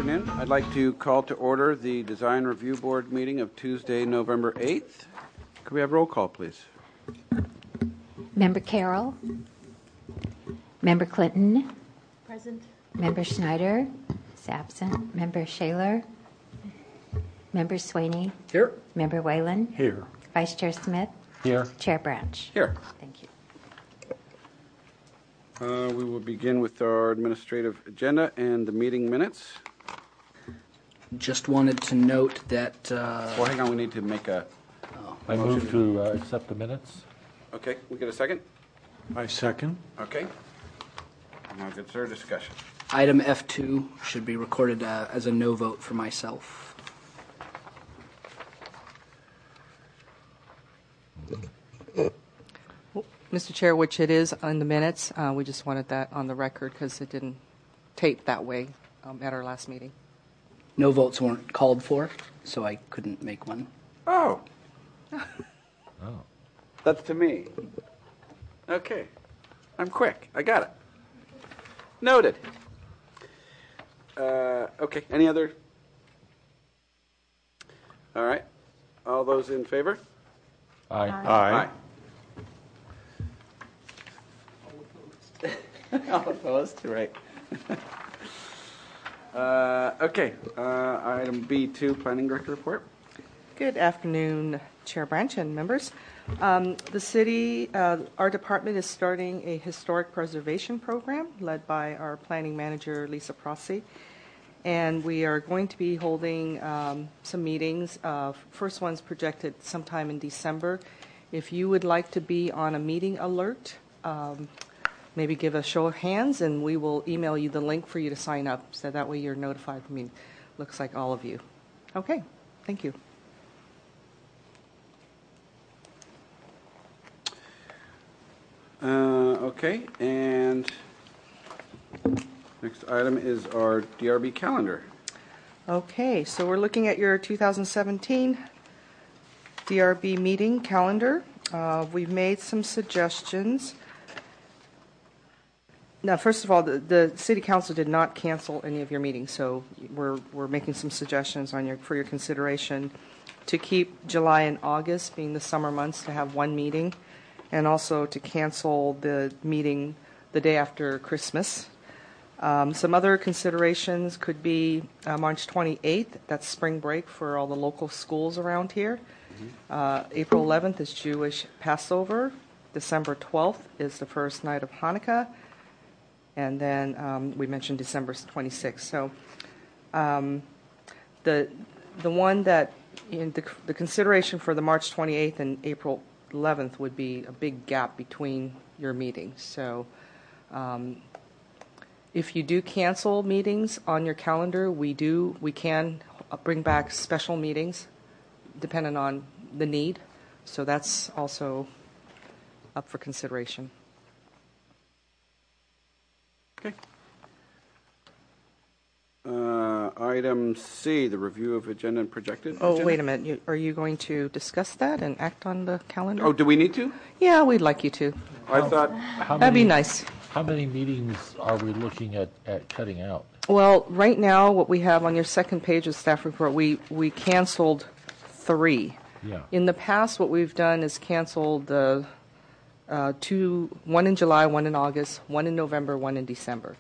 afternoon. I'd like to call to order the Design Review Board meeting of Tuesday, November 8th. Could we have roll call, please? Member Carroll. Member Clinton. Present. Member Schneider is absent. Member Shaler. Member Sweeney. Here. Member Whalen. Here. Vice Chair Smith. Here. Chair Branch. Here. Thank you. We will begin with our administrative agenda and the meeting minutes. Just wanted to note that. Well, hang on, we need to make a I move to accept the minutes. Okay, we get a second? I second. Okay. Now, good sir, discussion. Item F2 should be recorded as a no vote for myself. Mr. Chair, which it is on the minutes, we just wanted that on the record because it didn't tape that way at our last meeting. No votes weren't called for, so I couldn't make one. Oh. Oh. That's to me. Okay. I'm quick. I got it. Noted. Okay. Any other? All right. All those in favor? Aye. Aye. All opposed? Right. Okay. Item B2, Planning Director Report. Good afternoon, Chair Branch and members. The city, our department is starting a historic preservation program led by our planning manager, Lisa Prossi. And we are going to be holding some meetings. First one's projected sometime in December. If you would like to be on a meeting alert, maybe give a show of hands and we will email you the link for you to sign up. So that way you're notified. I mean, looks like all of you. Okay, thank you. Okay, and next item is our DRB calendar. Okay, so we're looking at your 2017 DRB meeting calendar. We've made some suggestions. Now, first of all, the City Council did not cancel any of your meetings, so we're making some suggestions for your consideration to keep July and August being the summer months to have one meeting, and also to cancel the meeting the day after Christmas. Some other considerations could be March 28th, that's spring break for all the local schools around here. April 11th is Jewish Passover. December 12th is the first night of Hanukkah. And then we mentioned December 26th. So the one that, the consideration for the March 28th and April 11th would be a big gap between your meetings. So if you do cancel meetings on your calendar, we can bring back special meetings depending on the need. So that's also up for consideration. Okay. Item C, the review of agenda and projected. Oh, agenda? wait a minute. Are you going to discuss that and act on the calendar? Oh, do we need to? Yeah, we'd like you to. I thought. That'd be nice. How many meetings are we looking at cutting out? Well, right now, what we have on your second page of staff report, we canceled 3. Yeah. In the past, what we've done is canceled the 2, one in July, one in August, one in November, one in December.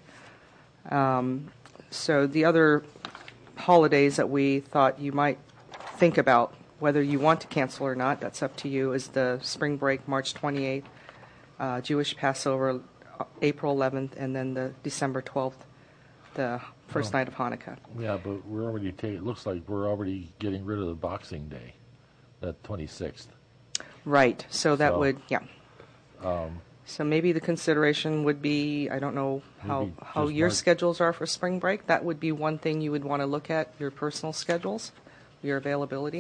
So the other holidays that we thought you might think about, whether you want to cancel or not, that's up to you, is the spring break, March 28th, Jewish Passover, April 11th, and then the December 12th, the first night of Hanukkah. Yeah, but we're already it looks like we're already getting rid of the Boxing Day, that 26th. Right. So that So, would, yeah. So maybe the consideration would be, I don't know how just your March. schedules are for spring break. That would be one thing you would want to look at, your personal schedules, your availability.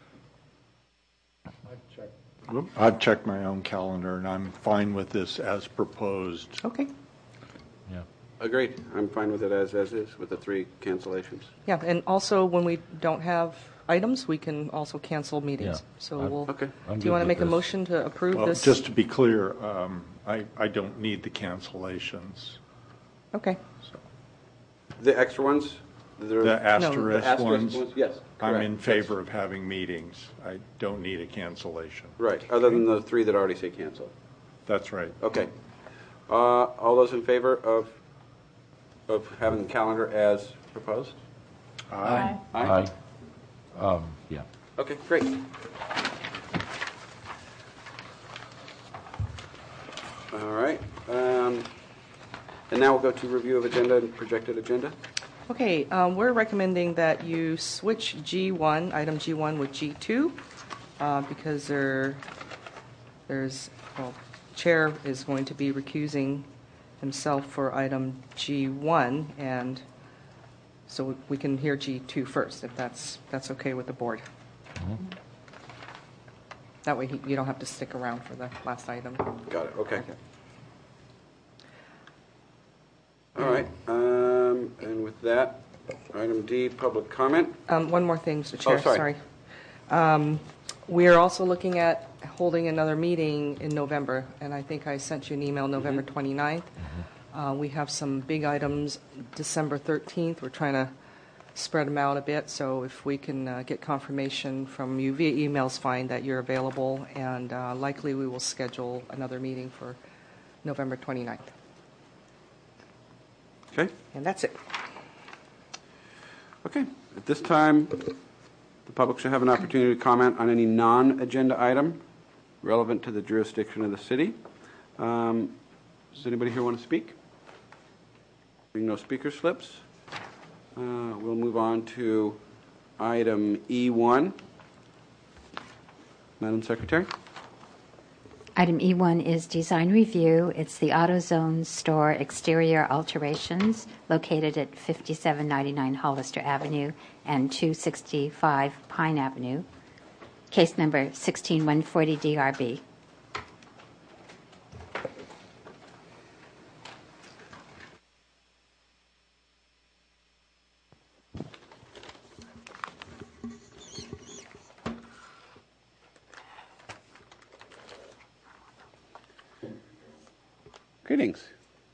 I've checked my own calendar, and I'm fine with this as proposed. Okay. Yeah. Agreed. I'm fine with it as is, with the 3 cancellations. Yeah, and also when we don't have items, we can also cancel meetings. Yeah. So Okay. do you want to make a motion to approve Well, this? just to be clear, I don't need the cancellations. Okay. So. The extra ones? The asterisk ones, Yes, I'm correct. in favor of having meetings. I don't need a cancellation. Right, other than the three that already say cancel. That's right. Okay. All those in favor of having the calendar as proposed? Aye. Aye. Yeah. Okay, great. All right. And now we'll go to review of agenda and projected agenda. Okay, we're recommending that you switch G1, item G1 with G2, because Chair is going to be recusing himself for item G1, and so we can hear G2 first, if that's okay with the board. That way you don't have to stick around for the last item. Got it, okay. All right, and with that, item D, public comment. One more thing, Mr. Chair. Oh, sorry. We are also looking at holding another meeting in November, and I think I sent you an email November 29th. We have some big items December 13th. We're trying to spread them out a bit, so if we can get confirmation from you via email's fine that you're available, and likely we will schedule another meeting for November 29th. Okay. And that's it. Okay. At this time, the public should have an opportunity to comment on any non-agenda item relevant to the jurisdiction of the city. Does anybody here want to speak? Being no speaker slips, we'll move on to item E1. Madam Secretary. Item E1 is design review. It's the AutoZone store exterior alterations located at 5799 Hollister Avenue and 265 Pine Avenue. Case number 16140 DRB. Greetings.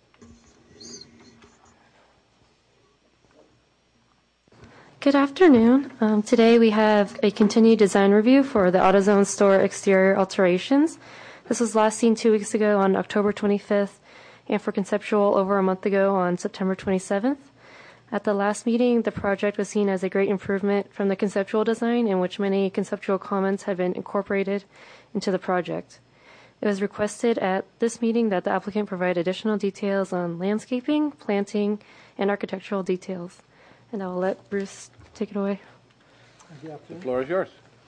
Good afternoon. Today we have a continued design review for the AutoZone store exterior alterations. This was last seen 2 weeks ago on October 25th and for conceptual over a month ago on September 27th. At the last meeting, the project was seen as a great improvement from the conceptual design in which many conceptual comments have been incorporated into the project. It was requested at this meeting that the applicant provide additional details on landscaping, planting, and architectural details. And I will let Bruce take it away. The floor is yours.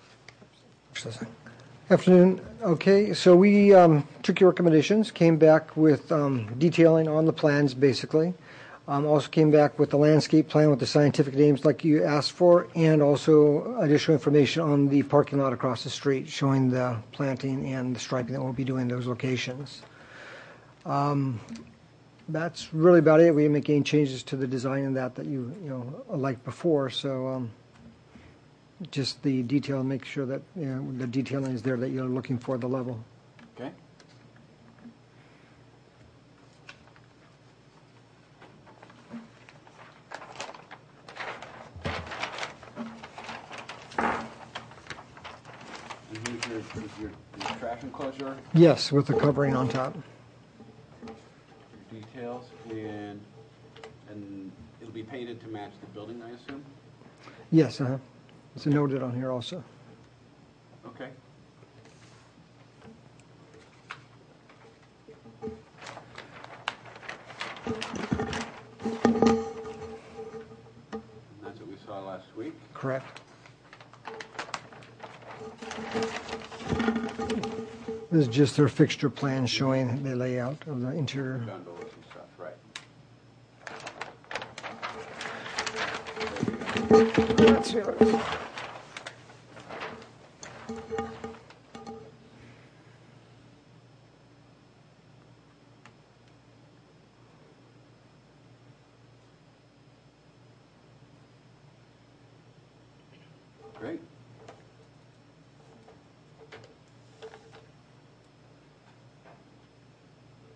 Afternoon. Okay, so we took your recommendations, came back with detailing on the plans, basically. Also came back with the landscape plan with the scientific names like you asked for, and also additional information on the parking lot across the street, showing the planting and the striping that we'll be doing in those locations. That's really about it. We didn't make any changes to the design in that you liked before, so just the detail, make sure that the detailing is there that you're looking for, the level. Okay. And here's your trash enclosure, Yes, with the covering on top. your details, and it'll be painted to match the building, I assume? Yes, it's noted on here also. Okay. And that's what we saw last week. Correct. This is just their fixture plan showing the layout of the interior. Gondolas and stuff, right. Great.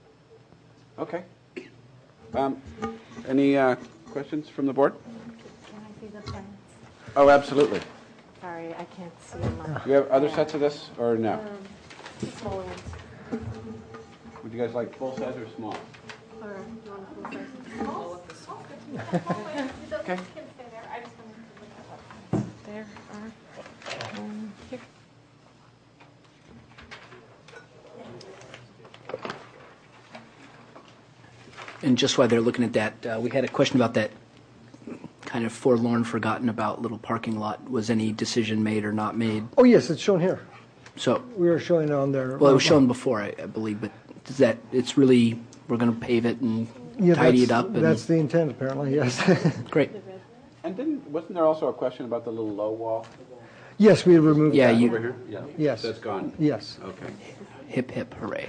Okay. Any questions from the board? Oh, absolutely. Sorry, I can't see them. Do you have other sets of this, or no? Smaller ones. Would you guys like full size or small? Or you want a full size? Okay. There are here. And just while they're looking at that, we had a question about that kind of forlorn, forgotten about little parking lot. Was any decision made or not made? Oh, yes, it's shown here. So, We are showing it on there. well, it was shown before, I believe, but does that, it's really, we're going to pave it and Yeah, tidy it that's- up? And, That's the intent, apparently, yes. great. And wasn't there also a question about the little low wall Yes, we removed Yeah, that. you- over here? Yeah. Yes. That's gone? Yes. Okay. Hip, hip, hooray.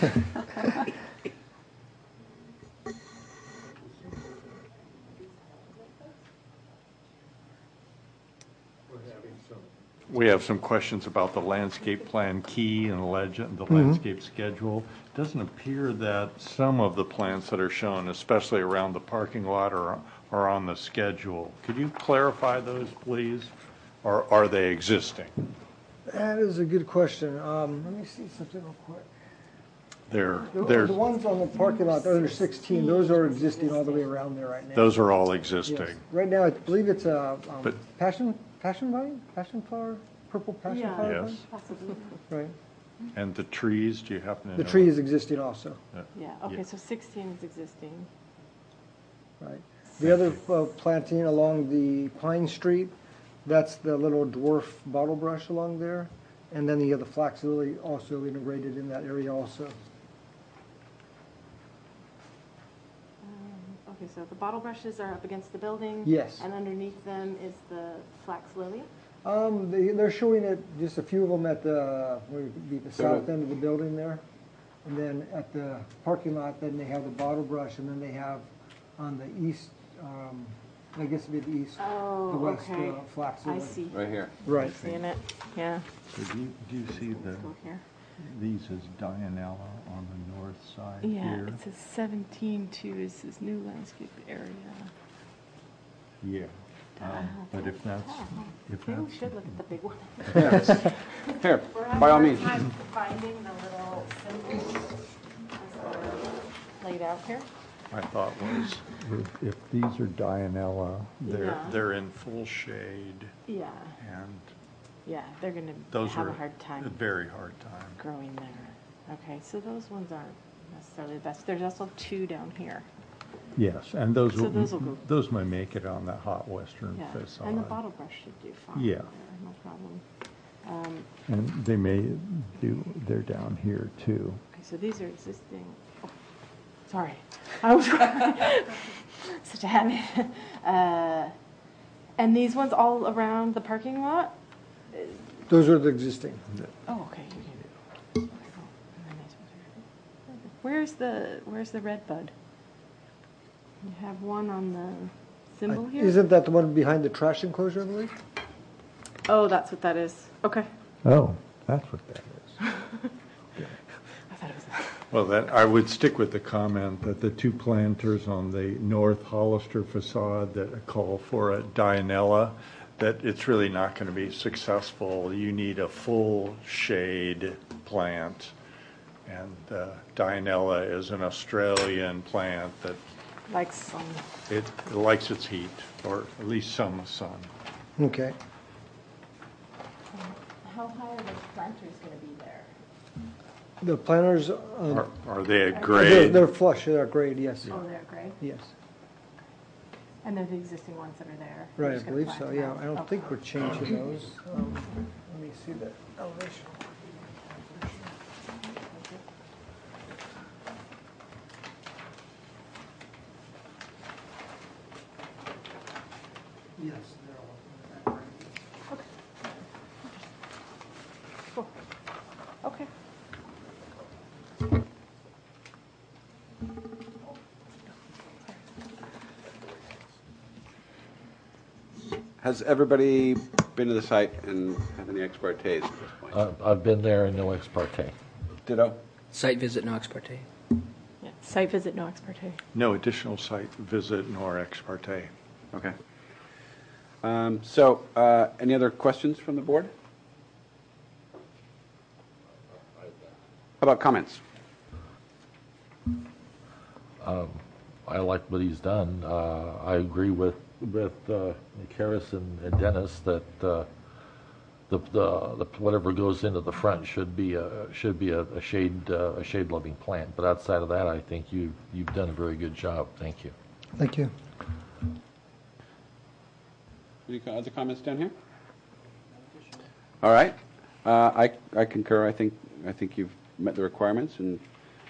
We have some questions about the landscape plan key and legend, the landscape schedule. Doesn't appear that some of the plants that are shown, especially around the parking lot, are on the schedule. Could you clarify those, please? Or are they existing? That is a good question. Let me see something real quick. They're, The ones on the parking lot, the other 16, those are existing all the way around there right now. those are all Yes. existing. Right now, I believe it's a But- passion vine? Passion flower? Purple passion Yeah. flower? Yes. vine? Possibly. Right. And the trees, do you happen to know? The tree is existing also, Yeah, okay, Yeah. so 16 is existing. right. The other planting along the Pine Street, that's the little dwarf bottle brush along there. And then you have the flax lily also integrated in that area also. Okay, so the bottle brushes are up against the building? Yes. And underneath them is the flax lily? They're showing it, just a few of them at the, where would be the south end of the building there. And then at the parking lot, then they have the bottle brush, and then they have on the east, I guess it'd be the east, the Oh, west okay. flax I lily. see. Right here. Right. Seeing it, yeah. So do you see Let's go here. these as Dianella on the north side Yeah, it says 17-2 is this new landscape area. Yeah. But if that's, Maybe we should look at the big one. Here, by all means. Finding the little symbols as they're laid out here. I thought was, if these are Dianella, Yeah. they're in full shade, Yeah, and yeah, they're gonna those have are a hard time a very hard time. growing there. Okay, so those ones aren't necessarily the best. There's also 2 down here. Yes, and those So those will go. those may make it on that hot western Yeah, facade. and the bottle brush should do fine. Yeah. there, no problem. And they may they're down here too. Okay, so these are existing. Oh, sorry, I was such a habit. And these ones all around the parking lot. Those are the existing. Oh, okay. Where's the red bud? You have one on the symbol here. Isn't that the one behind the trash enclosure, I believe? Oh, that's what that is. Okay. Oh, that's what that is. I thought it was. Well, that, I would stick with the comment that the 2 planters on the north Hollister facade that call for a Dianella, that it's really not going to be successful. You need a full shade plant. And Dianella is an Australian plant that Like some. it likes its heat, or at least some sun. Okay. How high are those planters going to be there? The planters, Are they a they're grade? they're flush, they're grade, yes. Oh, they're gray. Yes. And they're the existing ones that are there. Right, You're I just gonna believe plant so, them yeah. out. I don't Okay. think we're changing those. Let me see that elevation. Yes, they're all. Cool. Okay. Has everybody been to the site and have any ex partes at this point? I've been there and no ex parte. Ditto? Site visit, no ex parte. Yeah. Site visit, no ex parte. No additional site visit nor ex parte. Okay. Any other questions from the board? How about comments? I like what he's done. I agree with Karis and Dennis that the whatever goes into the front should be a shade loving plant. But outside of that, I think you've done a very good job. Thank you. Thank you. Any other comments down here? All right. I concur. I think you've met the requirements, and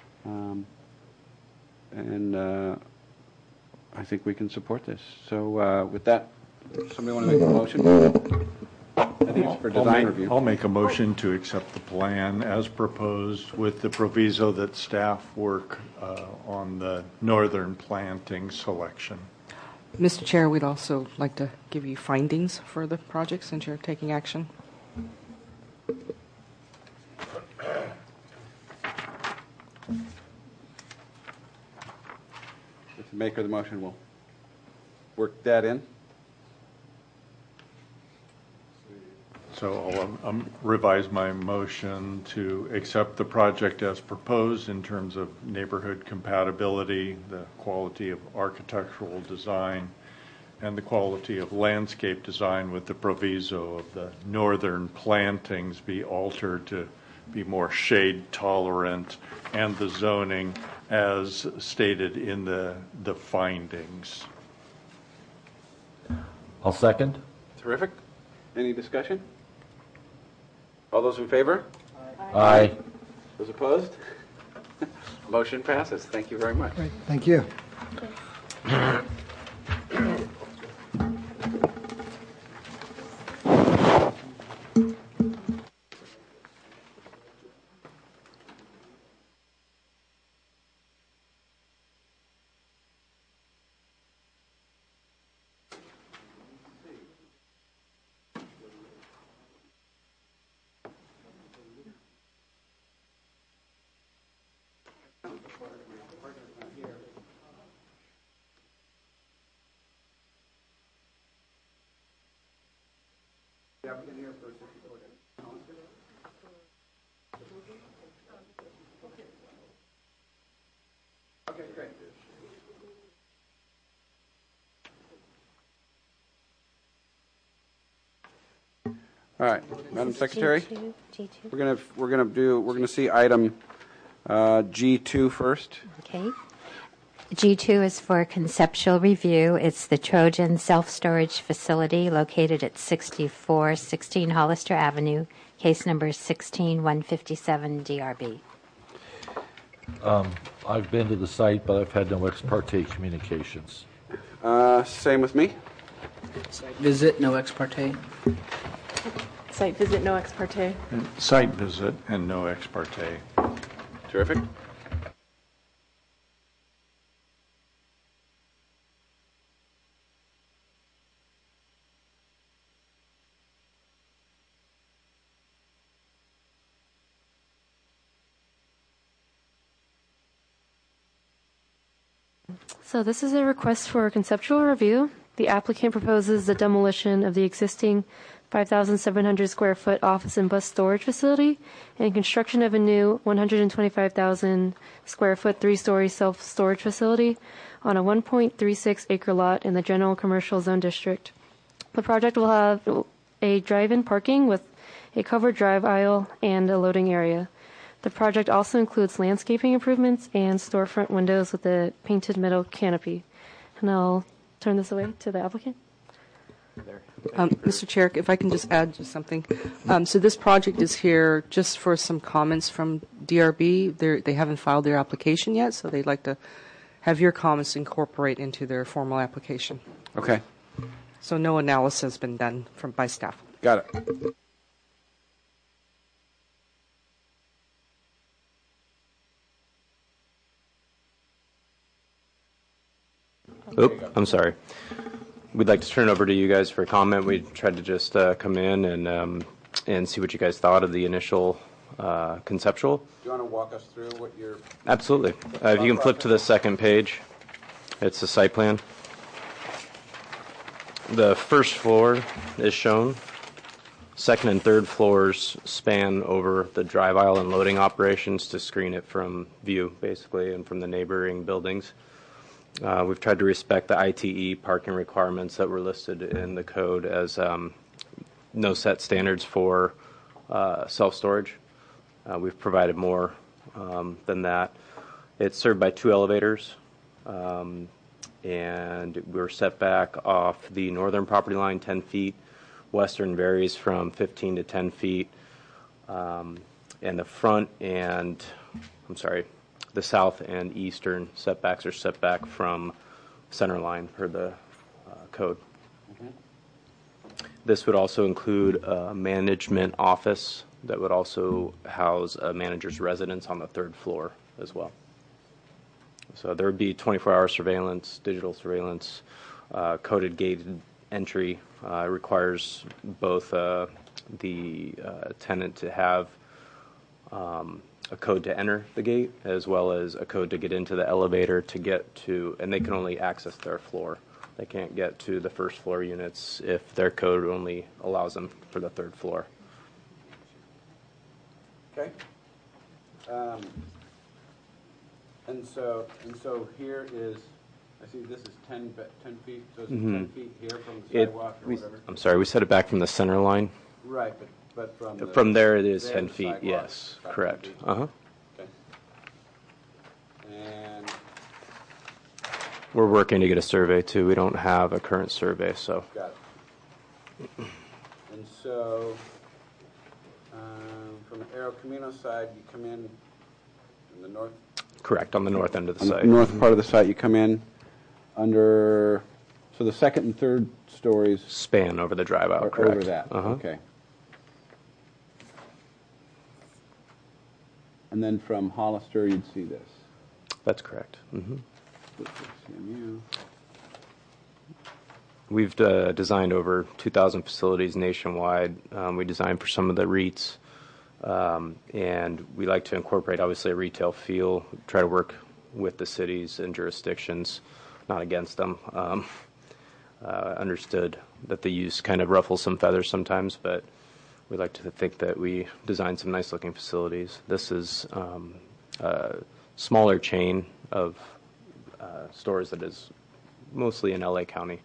I think we can support this. So with that, somebody want to make a motion? I think it's for design review. I'll make a motion to accept the plan as proposed with the proviso that staff work on the northern planting selection. Mr. Chair, we'd also like to give you findings for the project since you're taking action. The maker of the motion will work that in. So I'll revise my motion to accept the project as proposed in terms of neighborhood compatibility, the quality of architectural design, and the quality of landscape design, with the proviso of the northern plantings be altered to be more shade tolerant, and the zoning as stated in the findings. I'll second. Terrific. Any discussion? All those in favor? Aye. Those opposed? Motion passes. Thank you very much. Great. Thank you. Okay, great. All right, Madam Secretary, G2. we're gonna see item G2 first. Okay. G2 is for conceptual review. It's the Trojan Self-Storage Facility located at 6416 Hollister Avenue, case number 16157 DRB. I've been to the site, but I've had no ex parte communications. Same with me. Site visit, no ex parte. Site visit, no ex parte. And site visit and no ex parte. Terrific. So this is a request for a conceptual review. The applicant proposes the demolition of the existing 5,700 square foot office and bus storage facility and construction of a new 125,000 square foot 3-story self-storage facility on a 1.36 acre lot in the general commercial zone district. The project will have a drive-in parking with a covered drive aisle and a loading area. The project also includes landscaping improvements and storefront windows with a painted metal canopy. And I'll turn this away to the applicant. Mr. Chair, if I can just add just something. So this project is here just for some comments from DRB. They haven't filed their application yet, so they'd like to have your comments incorporate into their formal application. Okay, So no analysis has been done by staff. got it. Oop, I'm sorry. We'd like to turn it over to you guys for comment. We tried to just come in and see what you guys thought of the initial conceptual. Do you want to walk us through what your... Absolutely. If you can flip to the second page, it's the site plan. The first floor is shown. Second and third floors span over the drive aisle and loading operations to screen it from view, basically, and from the neighboring buildings. We've tried to respect the ITE parking requirements that were listed in the code as no set standards for self-storage. We've provided more than that. It's served by 2 elevators, and we're set back off the northern property line 10 feet. Western varies from 15 to 10 feet. And the front and, the south and eastern setbacks are set back from center line per the code. This would also include a management office that would also house a manager's residence on the 3rd floor as well. So there would be 24-hour surveillance, digital surveillance, coded gated entry. Requires both the tenant to have a code to enter the gate as well as a code to get into the elevator to get to, and they can only access their floor. They can't get to the 1st floor units if their code only allows them for the 3rd floor. Okay. And so here is, I see this is 10 feet, so it's 10 feet here from the sidewalk or whatever? I'm sorry, we set it back from the center line. Right, but from there it is 10 feet, yes, correct. Uh-huh. Okay. And We're working to get a survey too. We don't have a current survey, so. got it. And so, from the Arrow Camino side, you come in the north? Correct, on the north end of the site. North part of the site, you come in under, so the 2nd and 3rd stories Span over the drive out, are correct. over that. Uh-huh. Okay. And then from Hollister, you'd see this. That's correct. Mm-hmm. CMU. We've designed over 2,000 facilities nationwide. We designed for some of the REITs, and we like to incorporate, obviously, a retail feel, try to work with the cities and jurisdictions, not against them. Understood that the use kind of ruffles some feathers sometimes, but we like to think that we design some nice-looking facilities. This is a smaller chain of stores that is mostly in LA County.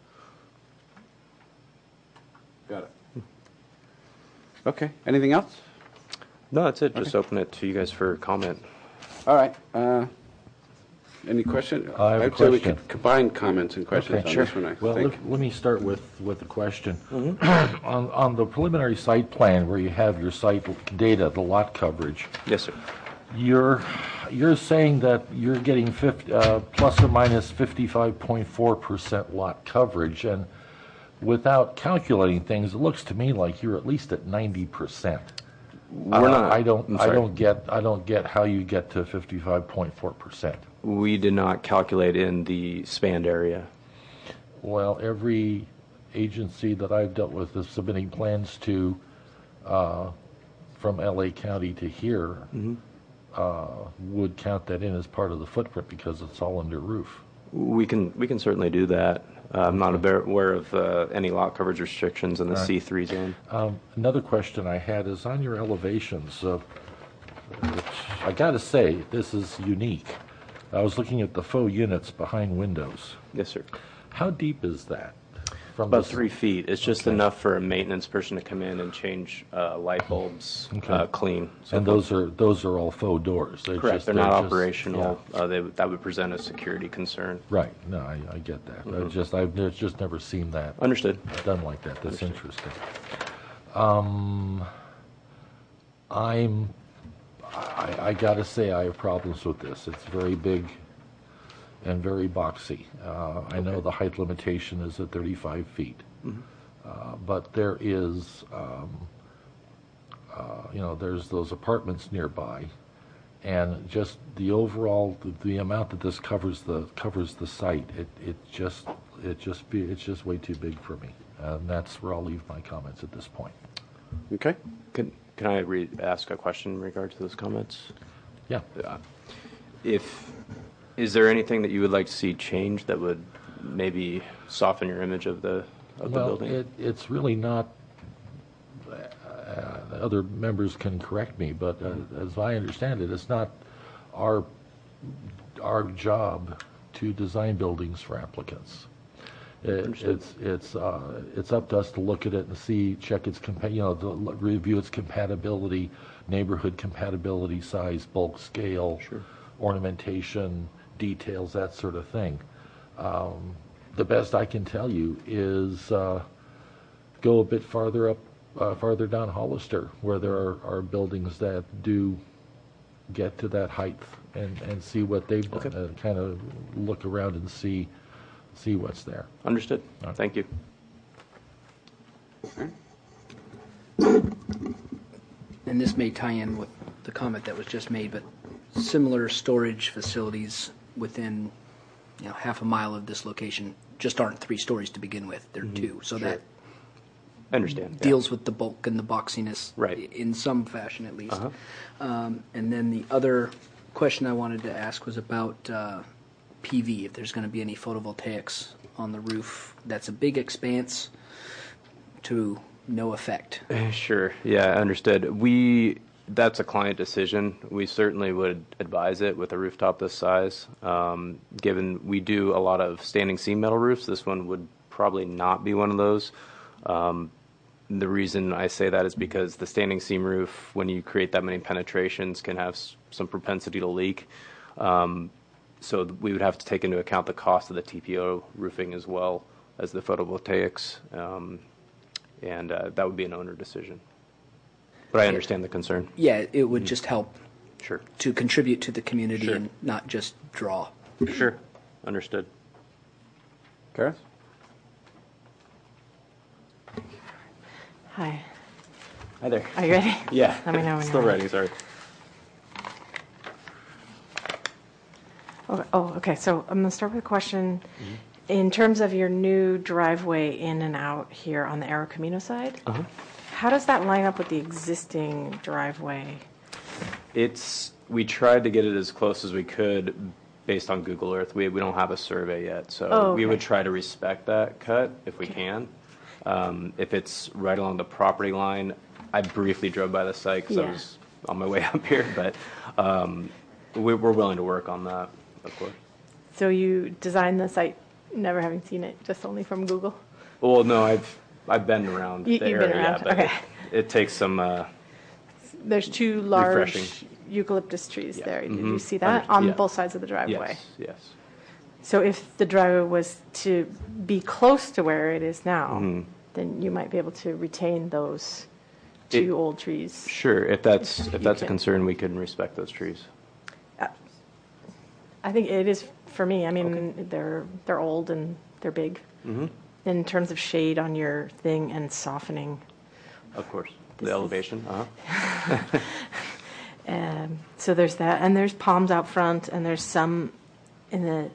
Got it. Okay. Anything else? No, that's it. Just open it to you guys for comment. All right. Any question? I have a I'd say we question. could combine comments and questions on this one, I Well, think. let me start with a question. On the preliminary site plan where you have your site data, the lot coverage, Yes, sir. you're saying that you're getting plus or minus 55.4% lot coverage, and without calculating things, it looks to me like you're at least at 90%. We're not. I don't I'm sorry. I don't get how you get to 55.4%. We did not calculate in the spanned area. Well, every agency that I've dealt with is submitting plans to from LA County to here would count that in as part of the footprint because it's all under roof. We can certainly do that. I'm not aware of any lot coverage restrictions in the C3 zone. Another question I had is on your elevations. Which I got to say, this is unique. I was looking at the faux units behind windows. Yes, sir. How deep is that? From About the- 3 feet. It's just Okay. enough for a maintenance person to come in and change light bulbs, Okay. clean. So And those are all faux doors. They're correct. just- They're not just- operational. yeah. That would present a security concern. Right. No, I get that. I've just never seen that Understood. done like that. That's interesting. I got to say I have problems with this. It's very big and very boxy. I know the height limitation is at 35 feet, but there is, there's those apartments nearby, and just the overall the amount that this covers the site, it's just way too big for me, and that's where I'll leave my comments at this point. Okay. Can I ask a question in regard to those comments? Yeah. Is there anything that you would like to see changed that would maybe soften your image of the of the Well, building? it's really not, other members can correct me, but as I understand it, it's not our job to design buildings for applicants. It's up to us to look at it and see, check its to review its compatibility, neighborhood compatibility, size, bulk, scale, ornamentation, details, that sort of thing. The best I can tell you is go a bit farther up, farther down Hollister, where there are buildings that do get to that height, and see what they've done, kind of look around and see what's there. Understood. Thank you. And this may tie in with the comment that was just made, but similar storage facilities within half a mile of this location just aren't 3 stories to begin with. They're 2. So that I understand. deals with the bulk and the boxiness Right. in some fashion at least. And then the other question I wanted to ask was about PV, if there's going to be any photovoltaics on the roof. That's a big expanse to no effect. Sure. Yeah, understood. That's a client decision. We certainly would advise it with a rooftop this size. Given we do a lot of standing seam metal roofs, this one would probably not be one of those. The reason I say that is because the standing seam roof, when you create that many penetrations, can have some propensity to leak. So we would have to take into account the cost of the TPO roofing as well as the photovoltaics, and that would be an owner decision. But I understand the concern. Yeah, it would just help Sure. to contribute to the community Sure. and not just draw. Sure. Understood. Karis? Hi. Hi there. Are you ready? Yeah. Let me know when Still you're ready, sorry. Okay. So I'm going to start with a question. In terms of your new driveway in and out here on the Arrow Camino side, how does that line up with the existing driveway? We tried to get it as close as we could based on Google Earth. We don't have a survey yet, so Oh, we okay. would try to respect that cut if we can. If it's right along the property line, I briefly drove by the site because I Yeah. was on my way up here, but we're willing to work on that, of course. So you designed the site never having seen it, just only from Google? Well, no, I've been around You've the been area, around, but okay. it takes some. There's 2 large Refreshing. eucalyptus trees Yeah. there. Did Mhm. you see that? On Yeah. both sides of the driveway. Yes. So if the driveway was to be close to where it is now, then you might be able to retain those 2 old trees. Sure. If that's you a can. concern, we can respect those trees. I think it is for me. I mean, they're old and they're big. In terms of shade on your thing and softening. Of course. This The is- elevation. So there's that, and there's palms out front, and there's some in the,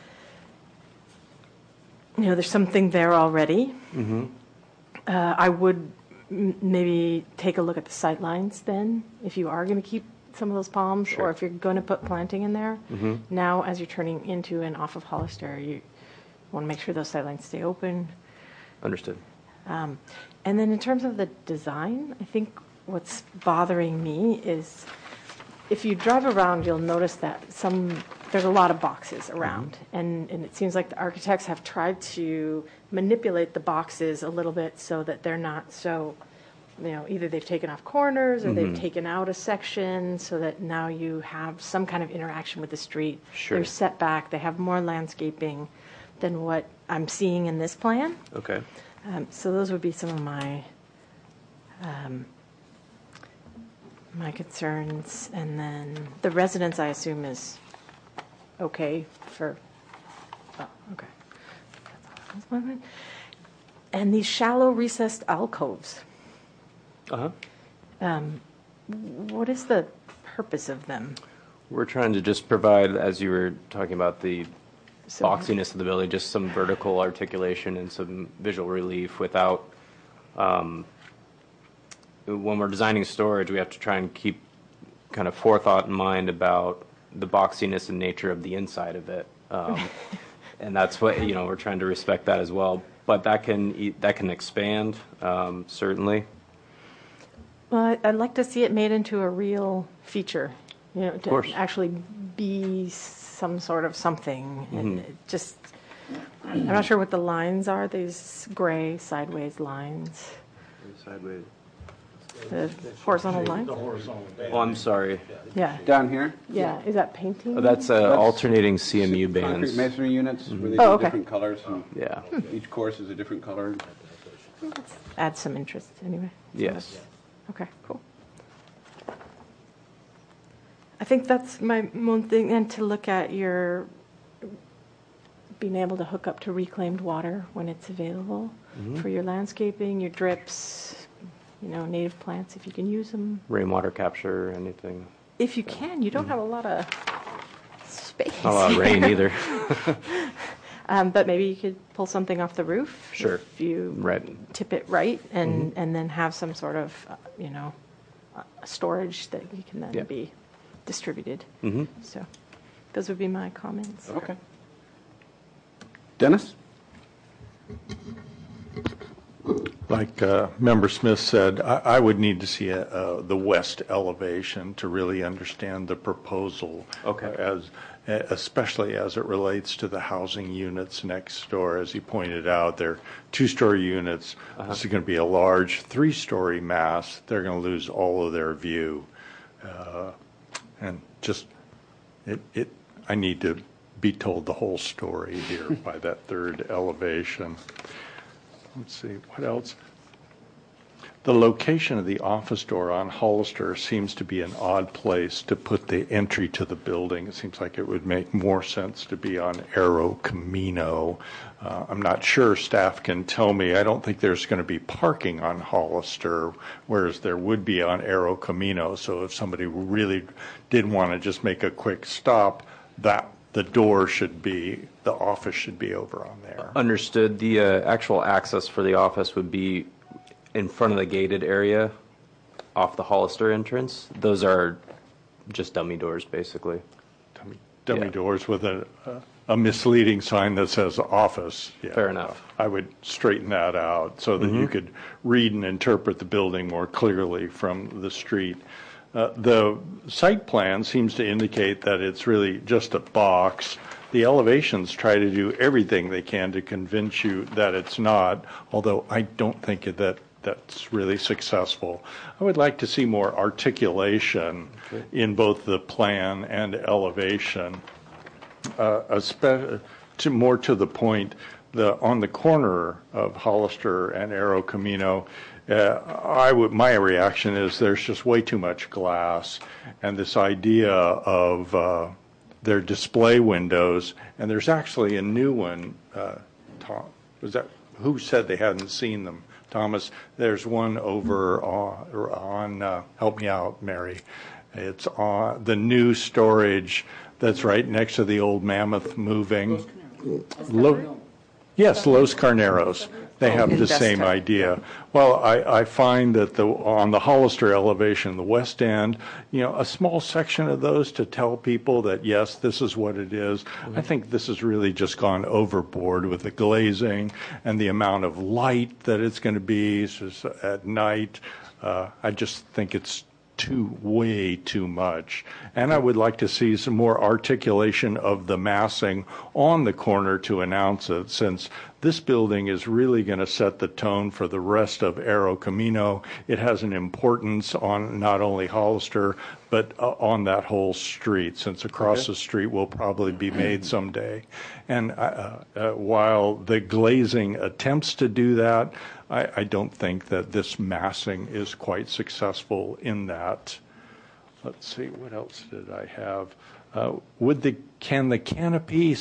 there's something there already. I would maybe take a look at the sight lines then, if you are going to keep some of those palms, Sure. or if you're going to put planting in there. Now, as you're turning into and off of Hollister, you want to make sure those sight lines stay open. Understood. And then in terms of the design, I think what's bothering me is if you drive around, you'll notice that there's a lot of boxes around. And it seems like the architects have tried to manipulate the boxes a little bit so that they're not so, either they've taken off corners or they've taken out a section so that now you have some kind of interaction with the street. Sure. They're set back. They have more landscaping than what I'm seeing in this plan. Okay. So those would be some of my my concerns, and then the residence I assume is okay for. Oh, okay. That's my mind. And these shallow recessed alcoves. What is the purpose of them? We're trying to just provide, as you were talking about, the So- boxiness of the building, just some vertical articulation and some visual relief without. When we're designing storage, we have to try and keep kind of forethought in mind about the boxiness and nature of the inside of it. And that's what, we're trying to respect that as well. but that can expand, certainly. Well, I'd like to see it made into a real feature, to course. actually be some sort of something. And it just, I'm not sure what the lines are, these gray sideways lines. Sideways. The horizontal line? Oh, I'm sorry. Yeah. Down here? Yeah, is that painting? That's alternating CMU Concrete bands. masonry units where they Oh, do okay. different colors. And Yeah. each course is a different color. Add some interest anyway. Yes. Okay, cool. I think that's my one thing, and to look at your being able to hook up to reclaimed water when it's available for your landscaping, your drips, native plants, if you can use them. Rainwater capture, anything. If you can, you don't have a lot of space. Not a lot of rain either. But maybe you could pull something off the roof. Sure. If you Right. tip it right and then have some sort of, storage that you can then Yeah. be distributed. Mm-hmm. So those would be my comments. Okay. Dennis? Like Member Smith said, I would need to see the west elevation to really understand the proposal. Okay. Especially as it relates to the housing units next door. As he pointed out, they're two-story units. This is going to be a large three-story mass. They're going to lose all of their view. And just, I need to be told the whole story here by that third elevation. Let's see, what else? The location of the office door on Hollister seems to be an odd place to put the entry to the building. It seems like it would make more sense to be on Arrow Camino. I'm not sure, staff can tell me. I don't think there's going to be parking on Hollister, whereas there would be on Arrow Camino. So if somebody really did want to just make a quick stop, the office should be over on there. Understood. The actual access for the office would be in front of the gated area off the Hollister entrance. Those are just dummy doors, basically. Dummy Yeah. doors with a misleading sign that says office. Yeah. Fair enough. I would straighten that out so that you could read and interpret the building more clearly from the street. The site plan seems to indicate that it's really just a box. The elevations try to do everything they can to convince you that it's not, although I don't think that's really successful. I would like to see more articulation in both the plan and elevation, more to the point, on the corner of Hollister and Arrow Camino. My reaction is there's just way too much glass, and this idea of their display windows, and there's actually a new one. Tom, who said they hadn't seen them? Thomas, there's one over on help me out, Mary. It's on the new storage that's right next to the old Mammoth moving. Yes, Los Carneros. They have the same idea. Well, I find that on the Hollister elevation, the west end, a small section of those to tell people that, yes, this is what it is. I think this has really just gone overboard with the glazing and the amount of light that it's going to be at night. I just think it's way too much. And I would like to see some more articulation of the massing on the corner to announce it, since this building is really going to set the tone for the rest of Arrow Camino. It has an importance on not only Hollister, but on that whole street, since across the street will probably be made someday. And while the glazing attempts to do that, I don't think that this massing is quite successful in that. Let's see, what else did I have? Can the canopy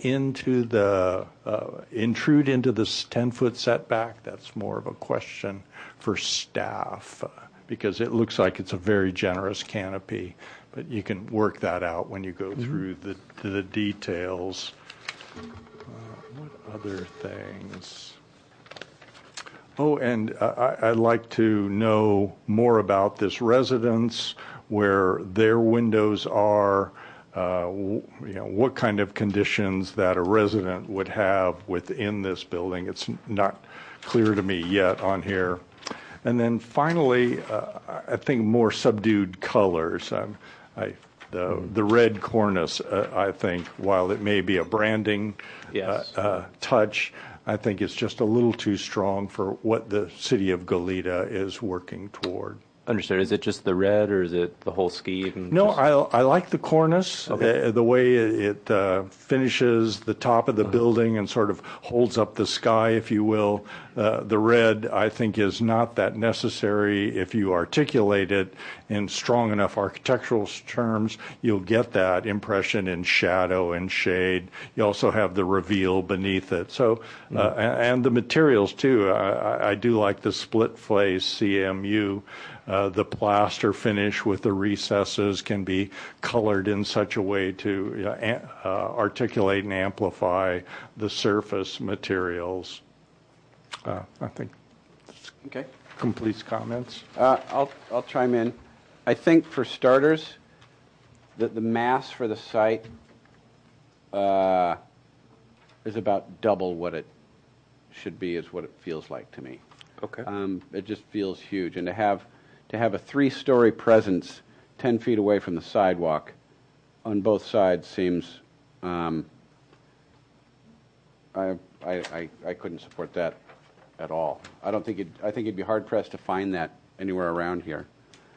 intrude into this 10-foot setback? That's more of a question for staff, because it looks like it's a very generous canopy, but you can work that out when you go through the details. What other things? Oh, and I'd like to know more about this residence, where their windows are. what kind of conditions that a resident would have within this building. It's not clear to me yet on here. And then finally, I think more subdued colors. The red cornice, I think, while it may be a branding touch, I think it's just a little too strong for what the city of Goleta is working toward. Understood. Is it just the red, or is it the whole scheme? No, I like the cornice, the way it finishes the top of the building and sort of holds up the sky, if you will. The red, I think, is not that necessary. If you articulate it in strong enough architectural terms, you'll get that impression in shadow and shade. You also have the reveal beneath it. So, and the materials, too. I do like the split face CMU. The plaster finish with the recesses can be colored in such a way to articulate and amplify the surface materials. I think Okay. completes comments. I'll chime in. I think for starters, that the mass for the site is about double what it should be, is what it feels like to me. Okay. It just feels huge, and to have a 3-story presence 10 feet away from the sidewalk on both sides seems. I couldn't support that at all. I think it'd be hard pressed to find that anywhere around here.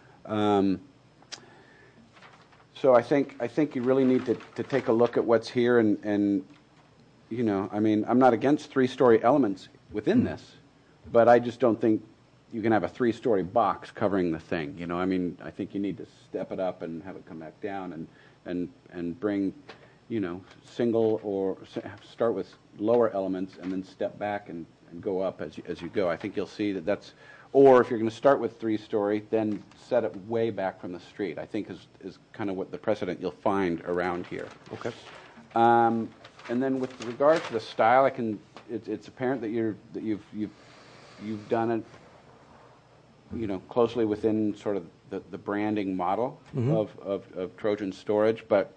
So I think you really need to take a look at what's here, and I mean, I'm not against 3-story elements within this, but I just don't think you can have a 3-story box covering the thing. I mean, I think you need to step it up and have it come back down, and bring, single, or start with lower elements and then step back and go up as you go. I think you'll see that's, or if you're going to start with 3-story, then set it way back from the street. I think is kind of what the precedent you'll find around here. Okay. And then with regard to the style, it's apparent that you've done it, closely within sort of the branding model of Trojan Storage, but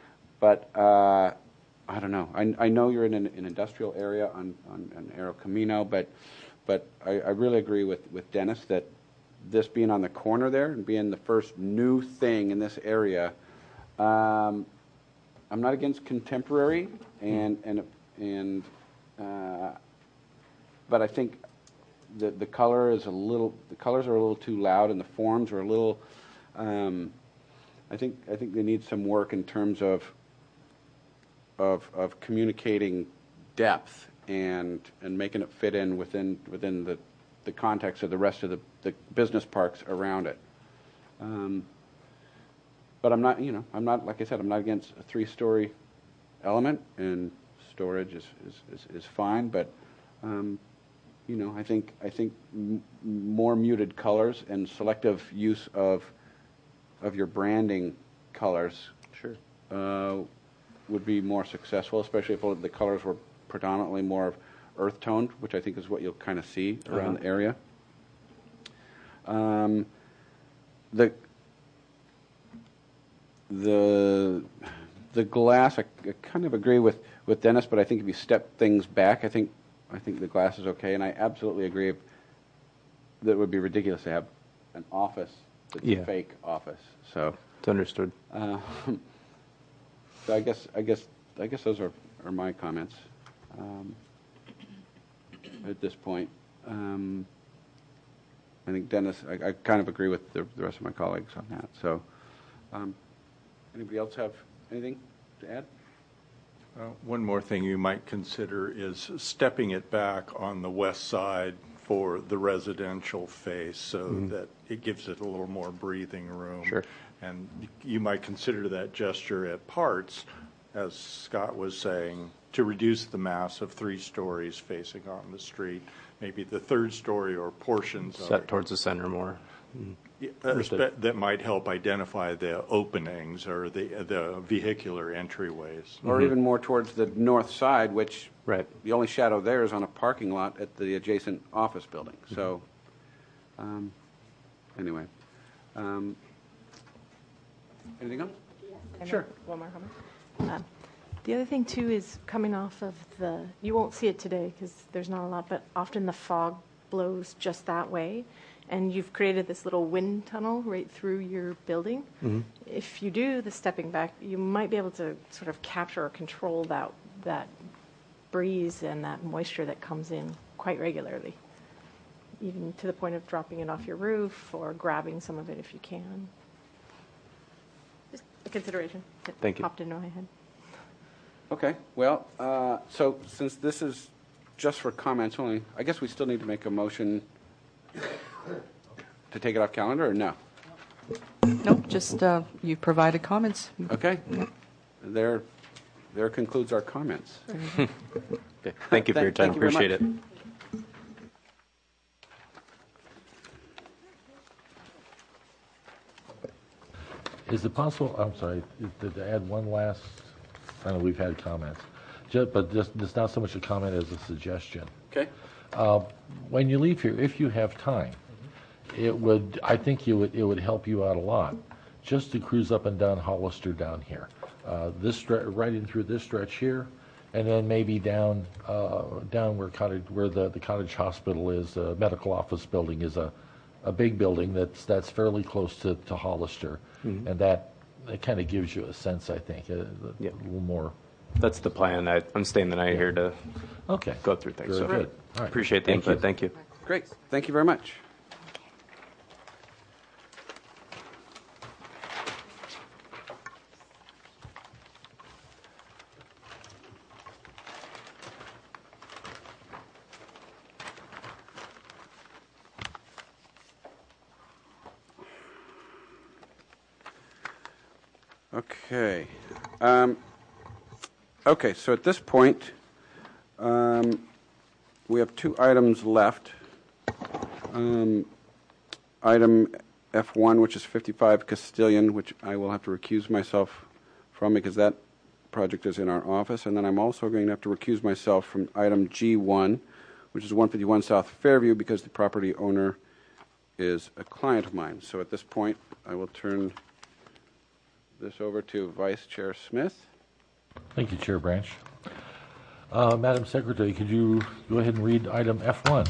I don't know. I know you're in an industrial area on Arroyo Camino, but I really agree with Dennis that this being on the corner there and being the first new thing in this area, I'm not against contemporary, but I think the colors are a little too loud, and the forms are a little. I think they need some work in terms of communicating depth and making it fit in within the context of the rest of the business parks around it. But I'm not, like I said, I'm not against a 3-story element, and storage is fine, but. I think more muted colors and selective use of your branding colors, would be more successful, especially if the colors were predominantly more of earth toned, which I think is what you'll kind of see around the area. The glass, I kind of agree with Dennis, but I think if you step things back, I think the glass is okay, and I absolutely agree that it would be ridiculous to have an office that's a fake office. So it's understood. So I guess those are my comments at this point. I think Dennis, I kind of agree with the rest of my colleagues on that. So, anybody else have anything to add? One more thing you might consider is stepping it back on the west side for the residential face, so that it gives it a little more breathing room. Sure. And you might consider that gesture at parts, as Scott was saying, to reduce the mass of 3 stories facing on the street. Maybe the 3rd story or portions set towards the center more. That might help identify the openings or the vehicular entryways. Or even more towards the north side, which the only shadow there is on a parking lot at the adjacent office building. So, anyway. Anything else? Can I Sure. make one more comment? The other thing too is coming off of you won't see it today because there's not a lot, but often the fog blows just that way. And you've created this little wind tunnel right through your building. If you do the stepping back, you might be able to sort of capture or control that breeze and that moisture that comes in quite regularly, even to the point of dropping it off your roof or grabbing some of it if you can. Just a consideration that Thank you. popped into my head. Okay, well, so since this is just for comments only, I guess we still need to make a motion to take it off calendar, or no? Nope, just you've provided comments. Okay. There concludes our comments. Okay. Thank you for your time. Thank you very Appreciate it. much. Is it possible, I'm sorry, to add one last, I know we've had comments, but just not so much a comment as a suggestion. Okay. When you leave here, if you have time, I think it would help you out a lot, just to cruise up and down Hollister down here. Right in through this stretch here, and then maybe down where the Cottage Hospital is, medical office building is a big building that's fairly close to Hollister, and that kind of gives you a sense, I think, a little more. That's the plan. I'm staying the night here to Okay. go through things. Very So good. All right. appreciate the input. Thank you. Great. Thank you very much. Okay. Okay, so at this point, we have two items left. Item F1, which is 55 Castilian, which I will have to recuse myself from because that project is in our office. And then I'm also going to have to recuse myself from item G1, which is 151 South Fairview, because the property owner is a client of mine. So at this point, I will turn this over to Vice Chair Smith. Thank you, Chair Branch. Madam Secretary, could you go ahead and read item F1?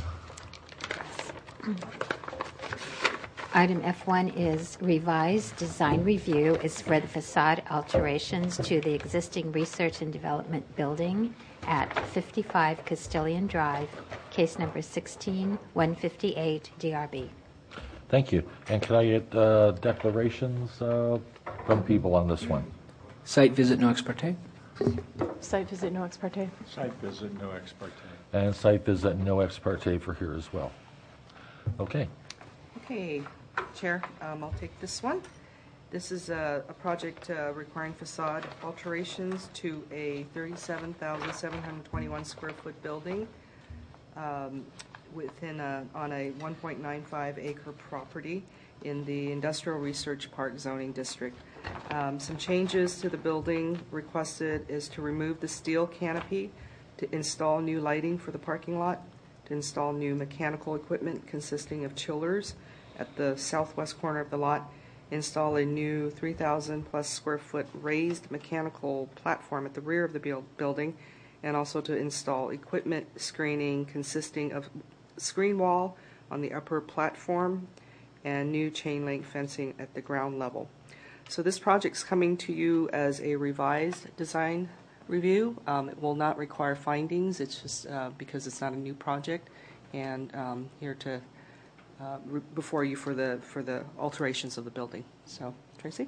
Item F1 is revised design review. Is for the facade alterations to the existing research and development building at 55 Castilian Drive, case number 16158, DRB. Thank you. And can I get declarations from people on this one? Site visit, no ex parte? Site visit, no ex parte. Site visit, no ex parte. And site visit, no ex parte for here as well. Okay. Okay, Chair, I'll take this one. This is a project requiring facade alterations to a 37,721 square foot building on a 1.95 acre property in the Industrial Research Park zoning district. Some changes to the building requested is to remove the steel canopy, to install new lighting for the parking lot, to install new mechanical equipment consisting of chillers at the southwest corner of the lot, install a new 3,000 plus square foot raised mechanical platform at the rear of the building, and also to install equipment screening consisting of screen wall on the upper platform and new chain link fencing at the ground level. So this project's coming to you as a revised design review. It will not require findings. It's just because it's not a new project, and here to before you for the alterations of the building. So, Tracy.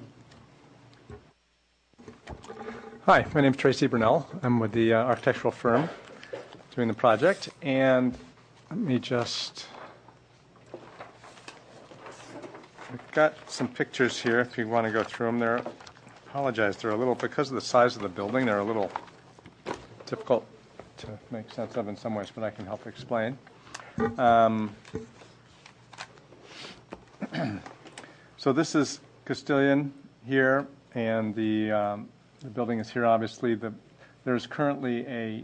Hi, my name is Tracy Brunell. I'm with the architectural firm doing the project, and let me just. We've got some pictures here if you want to go through them. I apologize, they're a little, because of the size of the building, they're a little difficult to make sense of in some ways, but I can help explain. So this is Castilian here, and the building is here, obviously. There's currently a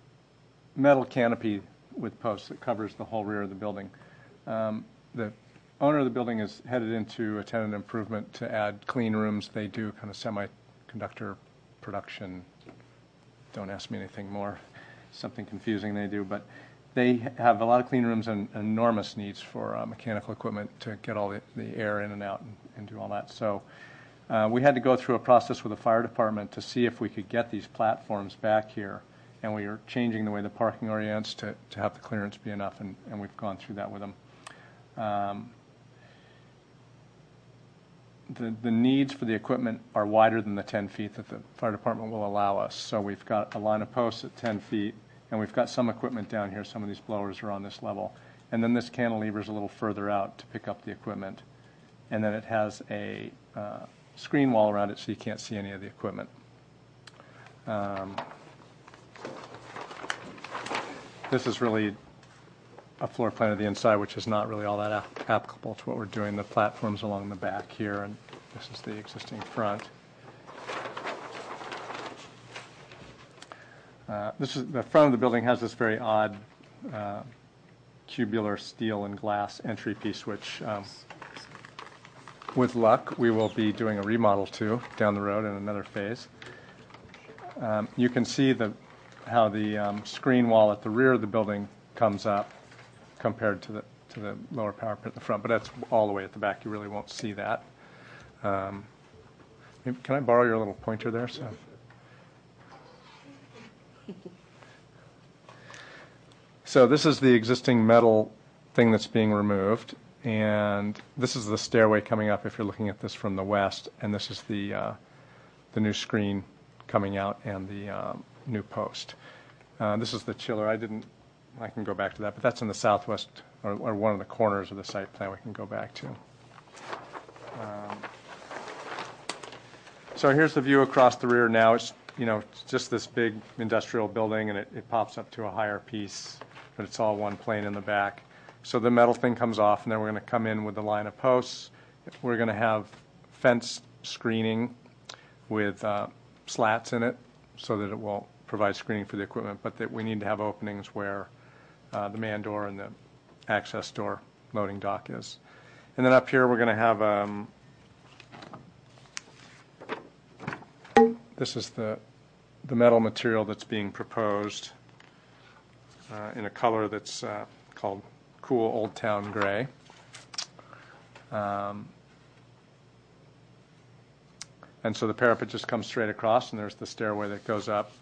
metal canopy with posts that covers the whole rear of the building. The owner of the building is headed into a tenant improvement to add clean rooms. They do kind of semiconductor production. Don't ask me anything more. Something confusing they do, but they have a lot of clean rooms and enormous needs for mechanical equipment to get all the air in and out and do all that. So we had to go through a process with the fire department to see if we could get these platforms back here, and we are changing the way the parking orients to have the clearance be enough, and we've gone through that with them. The needs for the equipment are wider than the 10 feet that the fire department will allow us. So we've got a line of posts at 10 feet, and we've got some equipment down here. Some of these blowers are on this level. And then this cantilever is a little further out to pick up the equipment. And then it has a screen wall around it so you can't see any of the equipment. This is really a floor plan of the inside, which is not really all that applicable to what we're doing. The platform's along the back here, and this is the existing front. This is the front of the building has this very odd cubular steel and glass entry piece, which, with luck, we will be doing a remodel to down the road in another phase. You can see how the screen wall at the rear of the building comes up compared to the lower power pit at the front, but that's all the way at the back. You really won't see that. Can I borrow your little pointer there? So this is the existing metal thing that's being removed, and this is the stairway coming up if you're looking at this from the west, and this is the new screen coming out and the new post. This is the chiller. I can go back to that, but that's in the southwest, or one of the corners of the site plan we can go back to. So here's the view across the rear now. It's just this big industrial building, and it pops up to a higher piece, but it's all one plane in the back. So the metal thing comes off, and then we're going to come in with the line of posts. We're going to have fence screening with slats in it so that it will provide screening for the equipment, but that we need to have openings where the man door and the access door loading dock is. And then up here we're going to have, this is the metal material that's being proposed in a color that's called Cool Old Town Gray. And so the parapet just comes straight across, and there's the stairway that goes up.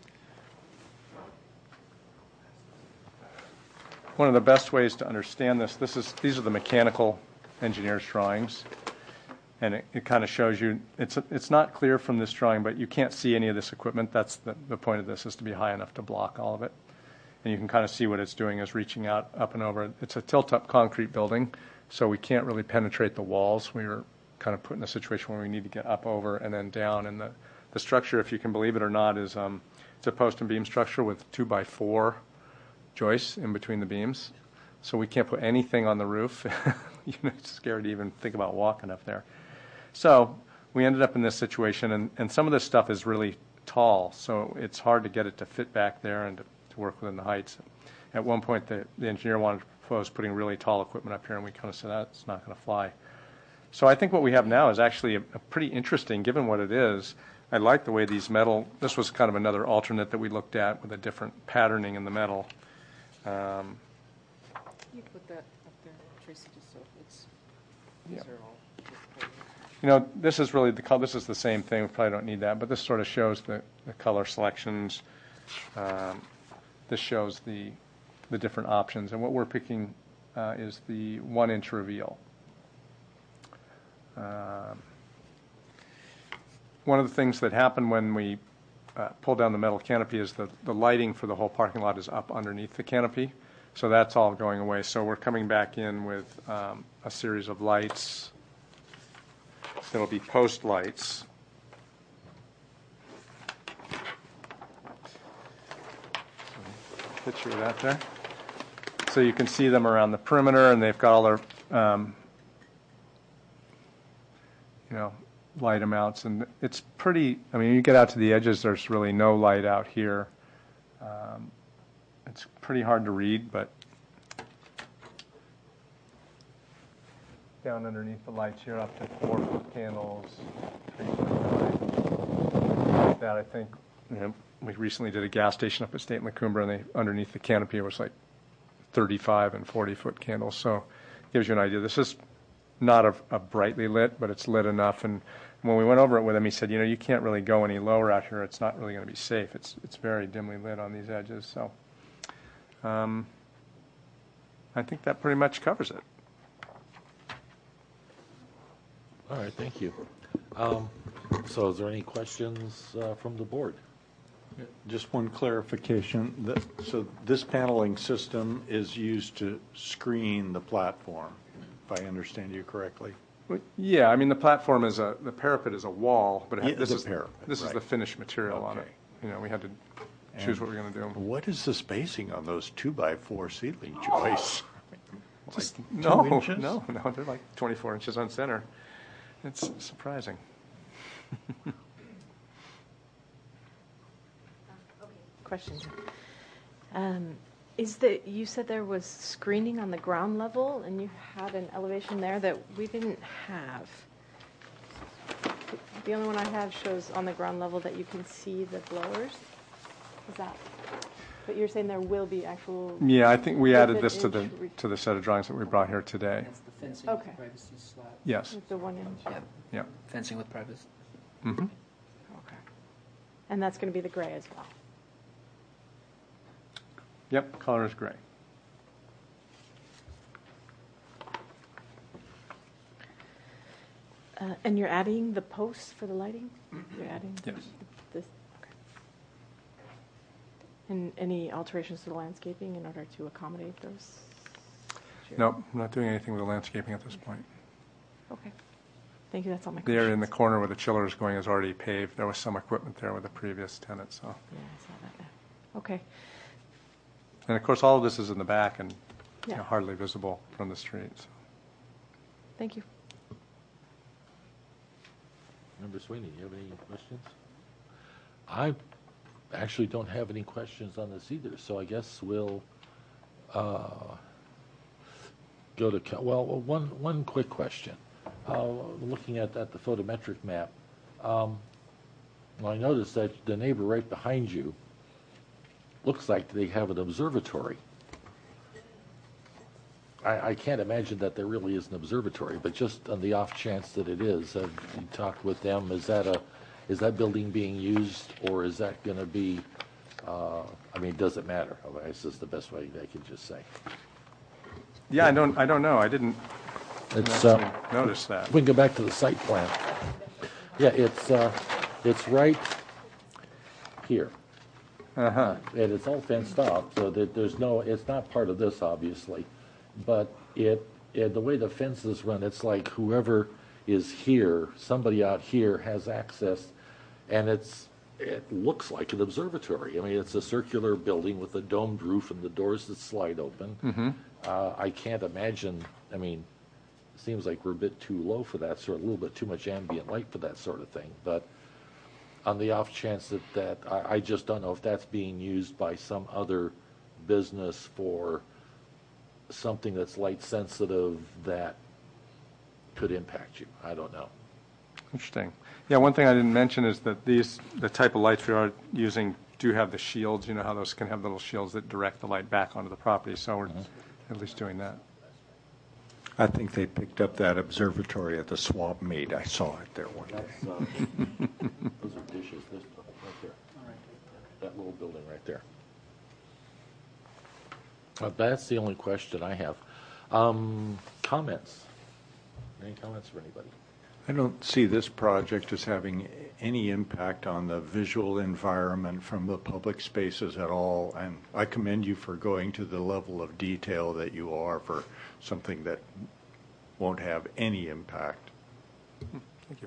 One of the best ways to understand these are the mechanical engineer's drawings, and it kind of shows you, it's not clear from this drawing, but you can't see any of this equipment. That's the point of this, is to be high enough to block all of it. And you can kind of see what it's doing is reaching out up and over. It's a tilt-up concrete building, so we can't really penetrate the walls. We were kind of put in a situation where we need to get up, over, and then down. And the structure, if you can believe it or not, is it's a post and beam structure with 2x4 joists in between the beams. So we can't put anything on the roof. It's scary to even think about walking up there. So we ended up in this situation, and some of this stuff is really tall, so it's hard to get it to fit back there and to work within the heights. At one point, the engineer wanted to propose putting really tall equipment up here, and we kind of said that's not going to fly. So I think what we have now is actually a pretty interesting, given what it is. I like the way these metal, this was kind of another alternate that we looked at with a different patterning in the metal. You put that up there, Tracy, just so it's, Yeah. these are all. This is really this is the same thing. We probably don't need that, but this sort of shows the color selections. This shows the different options, and what we're picking is the 1-inch reveal. One of the things that happened when we pulled down the metal canopy is the lighting for the whole parking lot is up underneath the canopy, so that's all going away. So we're coming back in with a series of lights. That'll be post lights. Picture of that there. So you can see them around the perimeter, and they've got all their, light amounts. And it's pretty, you get out to the edges, there's really no light out here. It's pretty hard to read, but down underneath the lights here, up to 4-foot candles, 3-foot. That I think, we recently did a gas station up at State and Lacumba, and underneath the canopy it was like 35 and 40-foot candles. So it gives you an idea. This is not a brightly lit, but it's lit enough. And when we went over it with him, he said, you can't really go any lower out here. It's not really going to be safe. It's very dimly lit on these edges. So I think that pretty much covers it. All right, thank you. So is there any questions from the board? Just one clarification. So this paneling system is used to screen the platform, if I understand you correctly? Yeah, I mean, the platform the parapet is a wall, but this is right. the finished material on it. We had to choose what we're going to do. What is the spacing on those 2x4 ceiling joists? Just, like 2 no, inches? no, they're like 24 inches on center. It's surprising. Question. You said there was screening on the ground level, and you had an elevation there that we didn't have. The only one I have shows on the ground level that you can see the blowers. Is that? But you're saying there will be actual. Yeah, I think we added this to the set of drawings that we brought here today. That's the fencing Okay. with privacy slab. Yes. With the 1 inch. Yep. Yep. Fencing with privacy. Mm-hmm. Okay. And that's going to be the gray as well. Yep. Color is gray. And you're adding the posts for the lighting? You're adding Yes. this. Okay. And any alterations to the landscaping in order to accommodate those? Nope, I'm not doing anything with the landscaping at this point. Okay. Thank you. That's all my The questions. area in the corner where the chiller is going is already paved. There was some equipment there with the previous tenant, so. Yeah, I saw that now. Okay. And of course, all of this is in the back and Yeah. hardly visible from the street. So. Thank you. Member Sweeney, do you have any questions? I actually don't have any questions on this either, so I guess we'll go to, one quick question. Looking at the photometric map, I noticed that the neighbor right behind you looks like they have an observatory. I can't imagine that there really is an observatory, but just on the off chance that it is, have you talked with them? Is that building being used, or is that going to be? Does it matter? I guess is the best way I can just say. Yeah, I don't know. I didn't notice that. We can go back to the site plan. Yeah, it's right here. Uh-huh. And it's all fenced off, so that it's not part of this, obviously. But the way the fences run, it's like whoever is here, somebody out here has access, and it looks like an observatory. I mean, it's a circular building with a domed roof and the doors that slide open. Mm-hmm. I can't imagine, it seems like we're a bit too low for that sort, a little bit too much ambient light for that sort of thing. But on the off chance that I just don't know if that's being used by some other business for something that's light sensitive that could impact you. I don't know. Interesting. Yeah, one thing I didn't mention is that the type of lights we are using do have the shields. You know how those can have little shields that direct the light back onto the property. So we're at least doing that. I think they picked up that observatory at the swap meet. I saw it there one day. Those are dishes. This right there. That little building right there. That's the only question I have. Comments? Any comments for anybody? I don't see this project as having any impact on the visual environment from the public spaces at all, and I commend you for going to the level of detail that you are for something that won't have any impact. Thank you.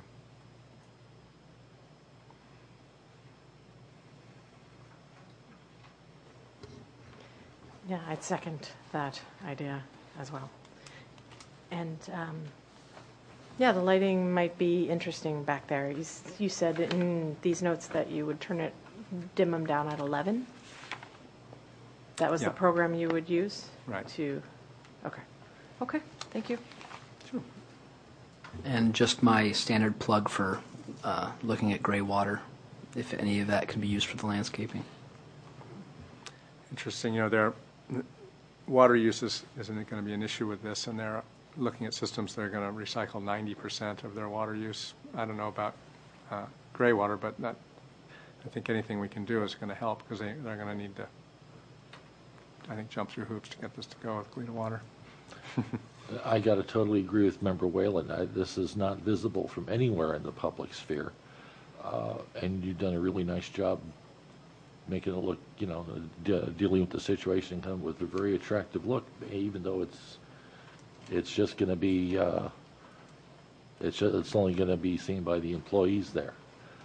Yeah, I'd second that idea as well. And yeah, the lighting might be interesting back there. You said in these notes that you would dim them down at 11. That was Yeah. the program you would use? Right. Okay. Okay, thank you. Sure. And just my standard plug for looking at gray water, if any of that can be used for the landscaping. Interesting, their water use isn't going to be an issue with this, and they're looking at systems that are going to recycle 90% of their water use. I don't know about gray water, but I think anything we can do is going to help, because they're going to need to, I think, jump through hoops to get this to go with clean water. I got to totally agree with Member Whalen. This is not visible from anywhere in the public sphere, and you've done a really nice job making it look, dealing with the situation come with a very attractive look, even though it's just going to be, it's only going to be seen by the employees there.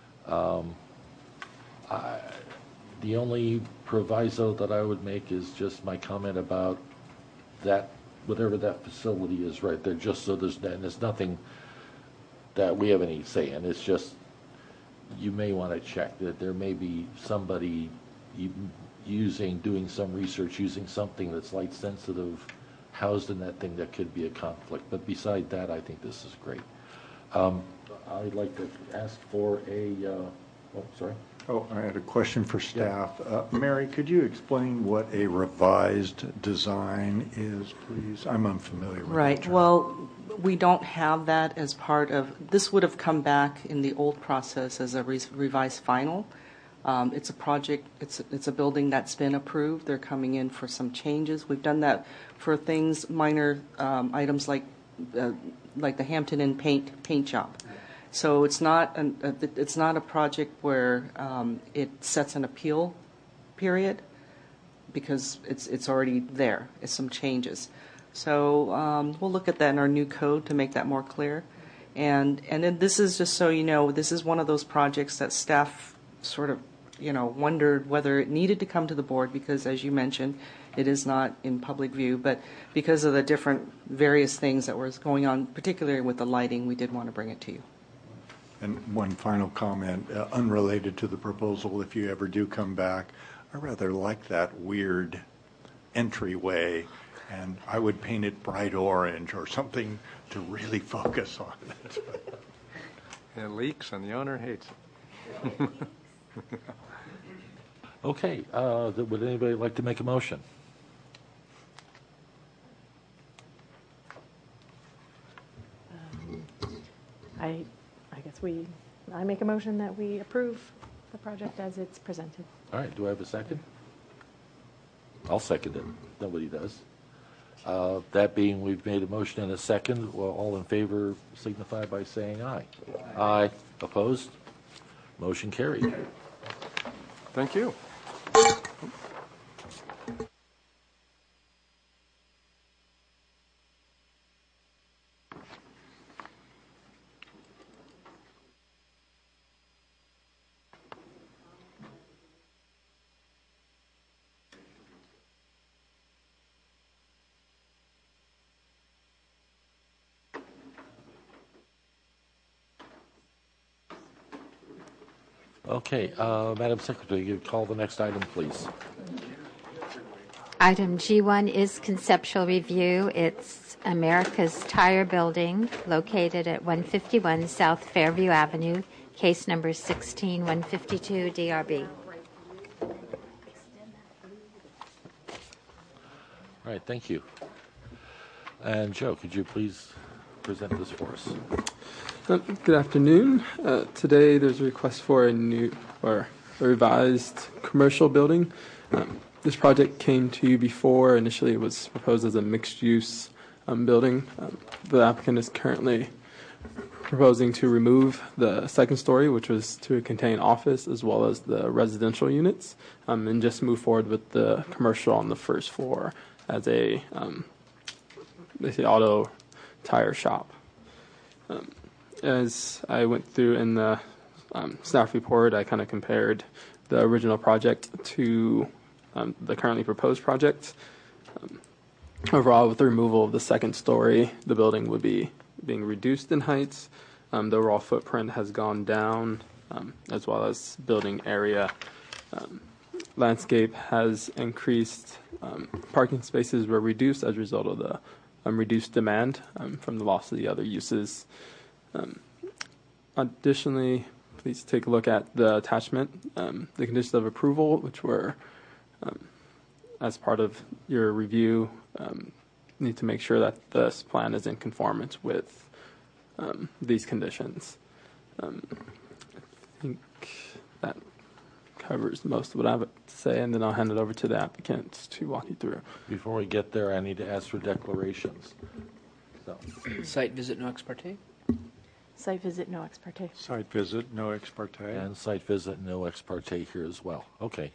The only proviso that I would make is just my comment about that, whatever that facility is right there, just so there's nothing that we have any say in. It's just, you may want to check that there may be somebody doing some research, using something that's light sensitive, housed in that thing that could be a conflict. But beside that, I think this is great. I'd like to ask for sorry. Oh, I had a question for staff. Mary, could you explain what a revised design is, please? I'm unfamiliar with Right. that term. Well, we don't have that as part of, this would have come back in the old process as a revised final. It's a project, it's a building that's been approved. They're coming in for some changes. We've done that for things, minor items like the Hampton Inn paint shop. So it's not a project where it sets an appeal period, because it's already there. It's some changes. So we'll look at that in our new code to make that more clear. And then this is, just so you know, this is one of those projects that staff sort of wondered whether it needed to come to the board, because, as you mentioned, it is not in public view. But because of the different various things that was going on, particularly with the lighting, we did want to bring it to you. And one final comment, unrelated to the proposal, if you ever do come back, I rather like that weird entryway, and I would paint it bright orange or something to really focus on it. It leaks, and the owner hates it. Okay, would anybody like to make a motion? I guess I make a motion that we approve the project as it's presented. All right, do I have a second? I'll second it. Nobody does. That being, we've made a motion and a second. Well, all in favor signify by saying aye. Aye. Opposed? Motion carried. Thank you. Okay, Madam Secretary, you call the next item, please. Item G1 is conceptual review. It's America's Tire Building, located at 151 South Fairview Avenue, case number 16152, DRB. All right, thank you. And Joe, could you please present this for us? Good afternoon. Today there's a request for a revised commercial building. This project came to you before. Initially it was proposed as a mixed-use building. The applicant is currently proposing to remove the second story, which was to contain office as well as the residential units, and just move forward with the commercial on the first floor as a auto tire shop. As I went through in the staff report, I kind of compared the original project to the currently proposed project. Overall, with the removal of the second story, the building would be being reduced in heights. The overall footprint has gone down, as well as building area. Landscape has increased. Parking spaces were reduced as a result of the reduced demand from the loss of the other uses. Additionally, please take a look at the attachment, the conditions of approval, which were, as part of your review, need to make sure that this plan is in conformance with these conditions. I think that covers most of what I have to say, and then I'll hand it over to the applicants to walk you through. Before we get there, I need to ask for declarations. So, Site visit, no ex parte? Site visit, no ex parte. Site visit, no ex parte. and site visit, no ex parte here as well. Okay.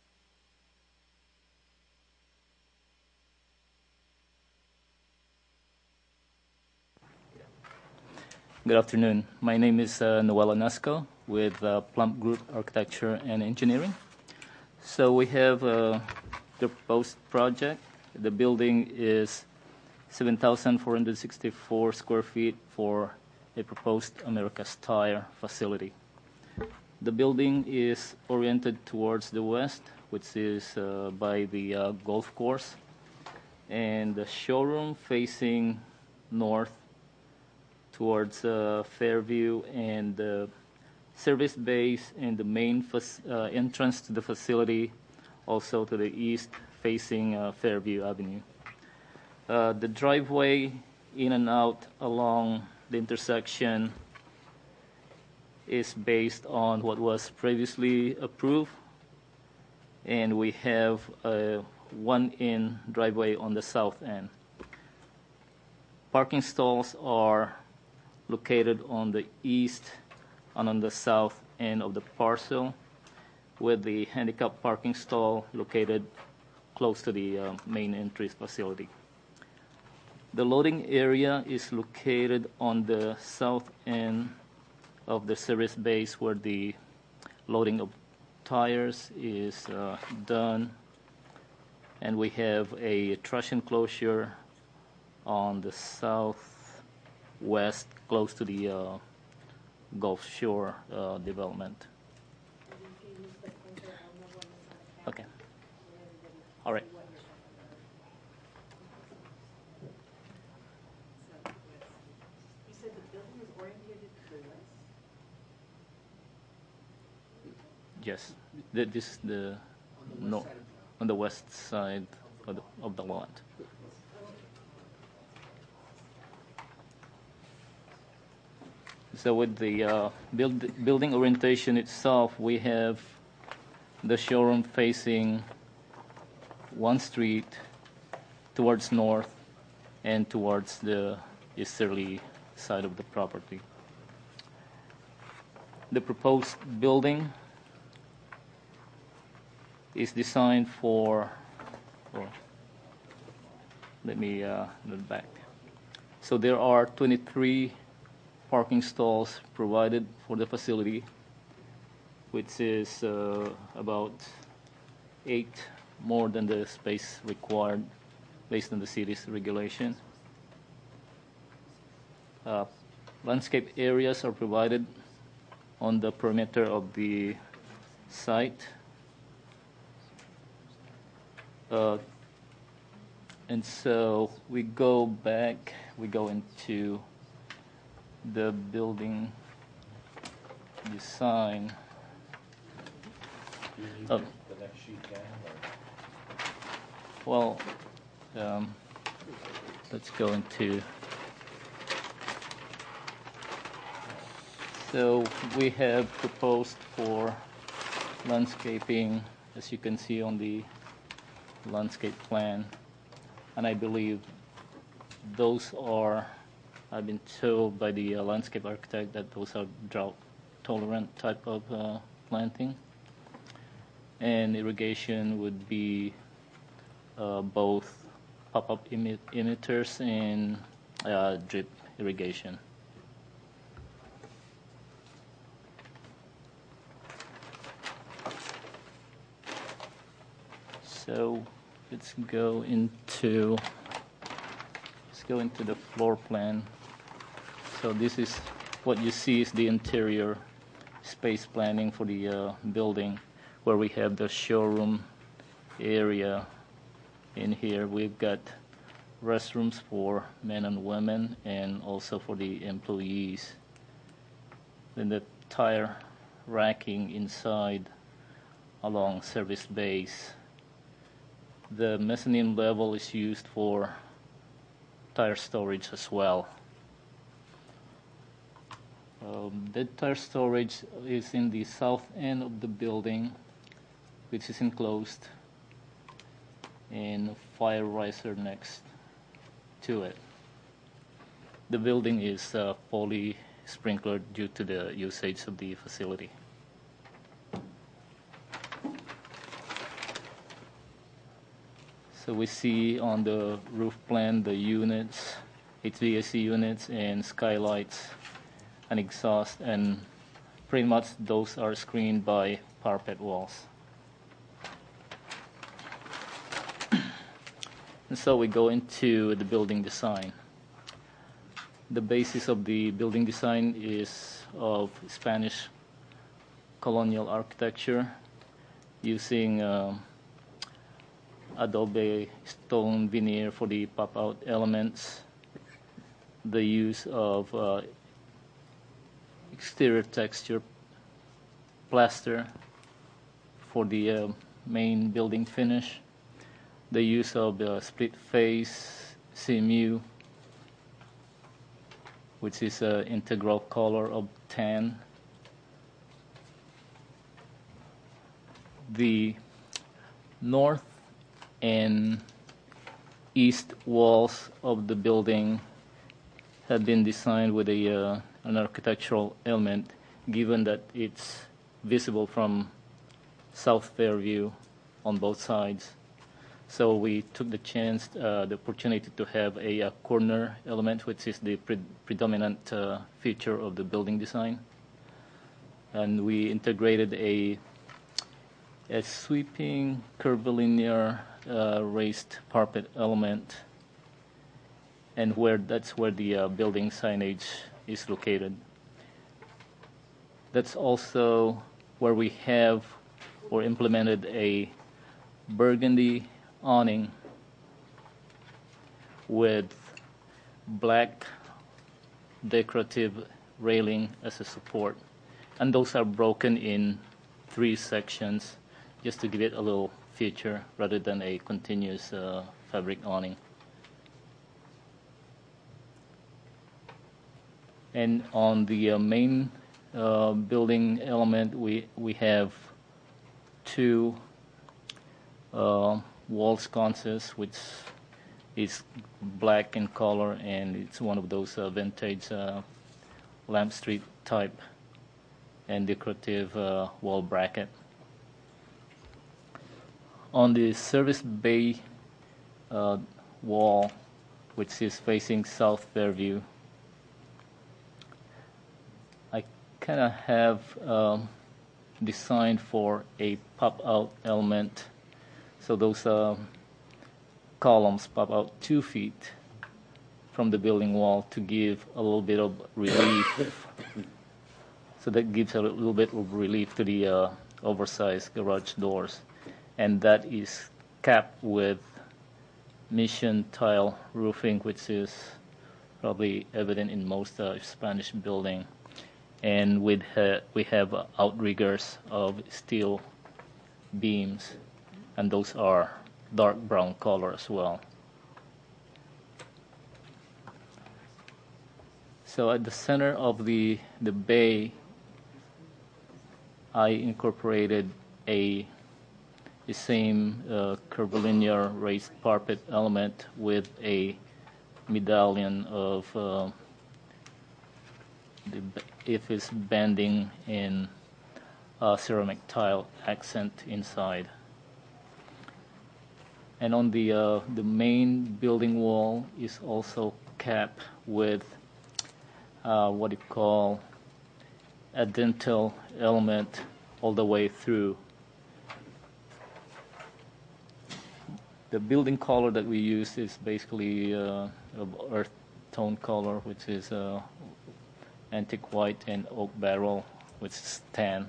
Good afternoon. My name is Noel Anasco with Plump Group Architecture and Engineering. So we have the proposed project. The building is 7,464 square feet for a proposed America's Tire facility. The building is oriented towards the west, which is by the golf course, and the showroom facing north towards Fairview, and the service base and the main entrance to the facility also to the east facing Fairview Avenue. The driveway in and out along the intersection is based on what was previously approved, and we have a one-in driveway on the south end. Parking stalls are located on the east and on the south end of the parcel, with the handicap parking stall located close to the main entry facility. The loading area is located on the south end of the service base, where the loading of tires is done, and we have a trash enclosure on the southwest, close to the Gulf Shore development. Okay. All right. You said the building is oriented to the west? Yes. This is the on the west side of the lot. So with the building orientation itself, we have the showroom facing one street towards north and towards the easterly side of the property. The proposed building is designed for, let me look back. So there are 23 parking stalls provided for the facility, which is about 8 more than the space required based on the city's regulation. Landscape areas are provided on the perimeter of the site. And so we go into the building design. The next sheet down, Well, let's go into. So we have proposed for landscaping, as you can see on the landscape plan, and I believe those are, I've been told by the landscape architect that those are drought-tolerant type of planting. And irrigation would be both pop-up emitters and drip irrigation. So let's go into the floor plan. So this is what you see is the interior space planning for the building, where we have the showroom area. In here we've got restrooms for men and women, and also for the employees then the tire racking inside along service bays. The mezzanine level is used for tire storage as well. The tire storage is in the south end of the building, which is enclosed, and a fire riser next to it. The building is fully sprinklered due to the usage of the facility. So we see on the roof plan the units, HVAC units and skylights and exhaust, and pretty much those are screened by parapet walls. And so we go into the building design. The basis of the building design is of Spanish colonial architecture using adobe stone veneer for the pop-out elements, the use of exterior texture plaster for the main building finish, the use of split face CMU, which is an integral color of tan. The north and east walls of the building have been designed with an architectural element, given that it's visible from South Fairview on both sides. So we took the chance, the opportunity to have a corner element, which is the predominant feature of the building design. And we integrated a sweeping curvilinear raised parapet element, and that's where the building signage is located. That's also where we have or implemented a burgundy awning with black decorative railing as a support, and those are broken in 3 sections just to give it a little feature rather than a continuous fabric awning. And on the main building element, we have 2 wall sconces, which is black in color, and it's one of those vintage lamp street type and decorative wall bracket. On the service bay wall, which is facing South Fairview, I kind of have designed for a pop-out element. So those columns pop out 2 feet from the building wall to give a little bit of relief. So that gives a little bit of relief to the oversized garage doors. And that is capped with mission tile roofing, which is probably evident in most Spanish building. And we have outriggers of steel beams, and those are dark brown color as well. So at the center of the bay, I incorporated the same curvilinear raised parapet element with a medallion of if it's bending in ceramic tile accent inside. And on the main building wall is also capped with what you call a dentil element all the way through. The building color that we use is basically earth tone color, which is antique white, and oak barrel, which is tan.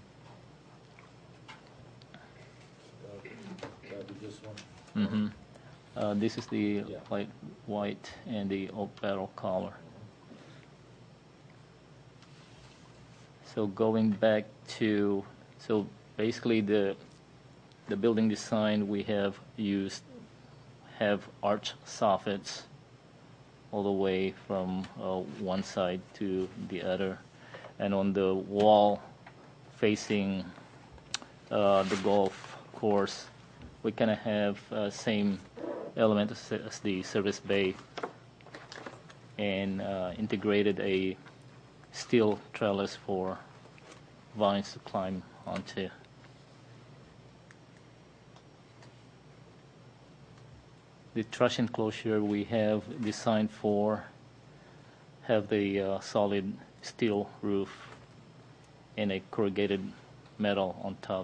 This is the light white and the oak barrel color. So going back to, so basically the building design we have arch soffits all the way from one side to the other, and on the wall facing the golf course, we kind of have same element as the service bay, and integrated a steel trellis for vines to climb onto. The truss enclosure we have designed for have the solid steel roof and a corrugated metal on top.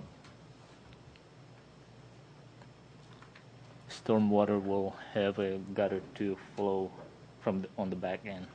Stormwater will have a gutter to flow from on the back end.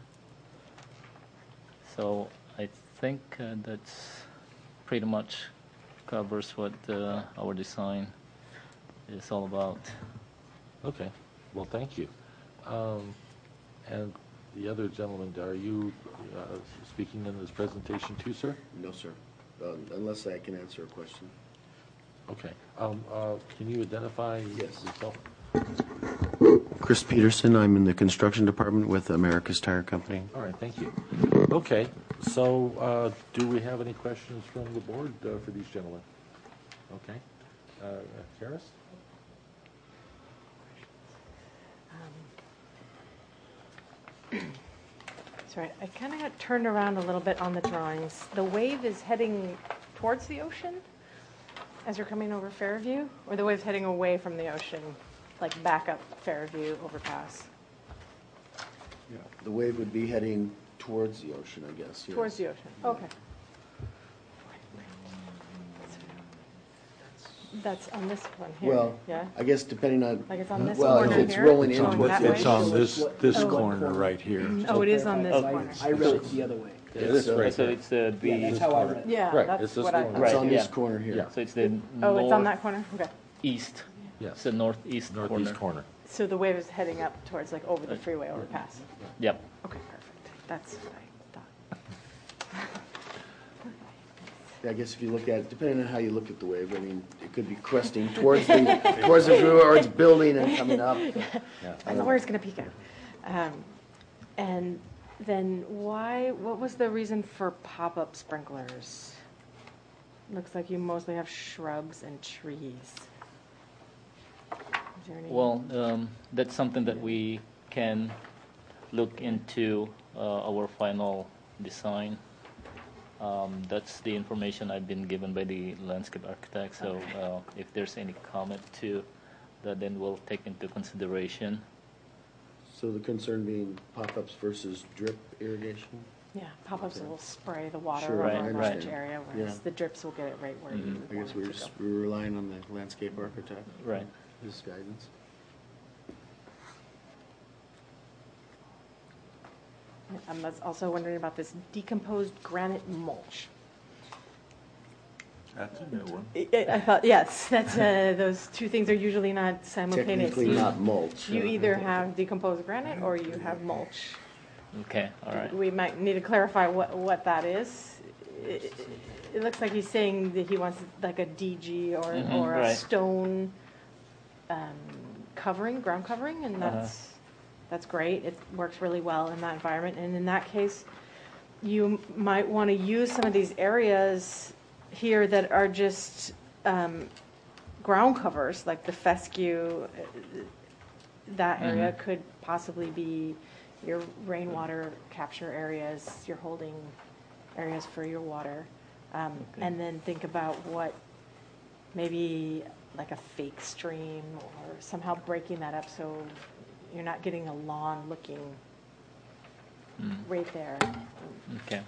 So I think that's pretty much covers what our design is all about. Okay. Well, thank you. And the other gentleman, are you speaking in this presentation too, sir? No, sir. Unless I can answer a question. Okay. Can you identify yourself? Chris Peterson. I'm in the construction department with America's Tire Company. All right. Thank you. Okay. So do we have any questions from the board for these gentlemen? Okay. Karis? Sorry, I kind of got turned around a little bit on the drawings. The wave is heading towards the ocean as you're coming over Fairview, or the wave's heading away from the ocean, like back up Fairview overpass? Yeah. The wave would be heading towards the ocean, I guess. Yes. Towards the ocean, okay. That's on this one here, Well, yeah? I guess depending on. Like it's on this well, corner if it's here? rolling It's into on that way? It's on this Oh. corner right here. Oh, it is on this corner. I read it the other way. Yeah, this right So here. it's the That's how I read it. Yeah, Right, that's it's this what I one. thought. It's Right, on this yeah. corner here. Yeah. So it's the Oh, it's on that corner? Okay. northeast. Yes. It's the northeast Northeast corner. So the wave is heading up towards like over the freeway overpass? Yep. Okay, perfect. That's what I thought. I guess if you look at, depending on how you look at the wave, I mean, it could be cresting towards the freeway, or it's building and coming up. I know where it's going to peak out. And then what was the reason for pop-up sprinklers? Looks like you mostly have shrubs and trees. Is there any? Well, that's something that we can look into our final design. That's the information I've been given by the landscape architect. So if there's any comment to that, then we'll take into consideration. So the concern being pop-ups versus drip irrigation? Yeah, pop-ups will spray the water Sure, over I a large understand. area, whereas Yeah. the drips will get it right where you I guess want it to go. we're relying on the landscape architect. Right. His guidance. I'm also wondering about this decomposed granite mulch. That's a new one. I thought, yes, that's, those two things are usually not simultaneous. Technically not mulch. You either have decomposed granite or you have mulch. Okay. All right. We might need to clarify what that is. It looks like he's saying that he wants like a DG or a right. stone covering, ground covering, and that's great. It works really well in that environment. And in that case, you might want to use some of these areas here that are just ground covers, like the fescue. That area could possibly be your rainwater capture areas, your holding areas for your water. And then think about what maybe like a fake stream or somehow breaking that up so you're not getting a lawn looking right there. Okay.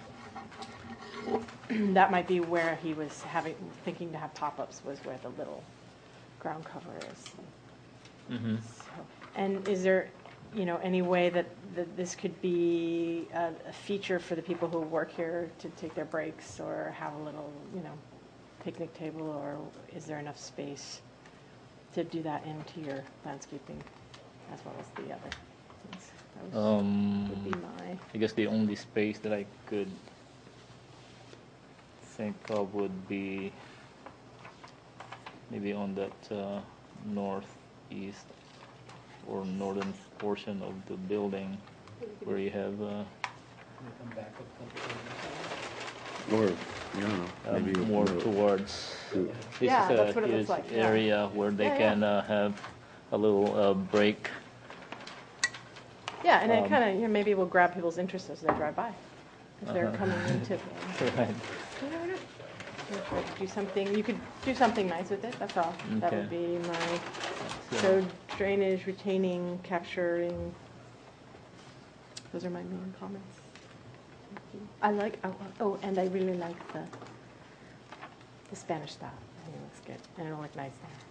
That might be where he was thinking to have pop-ups, was where the little ground cover is. So, and is there, any way that this could be a feature for the people who work here to take their breaks or have a little, picnic table, or is there enough space to do that into your landscaping as well as the other things? That would be my. I guess the only space that I could think would be maybe on that northeast or northern portion of the building where you have Or, you know, maybe more towards this Yeah, is that's what it his looks like, yeah. area where they Yeah, can have a little break. Yeah, and it kind of, maybe will grab people's interest as they drive by, if they're coming into the, Right. you never know. You'll try to do something, you could do something nice with it, that's all. That would Okay. be so drainage, retaining, capturing, those are my main comments. I like, and I really like the Spanish style. I think it looks good, and it'll look nice there.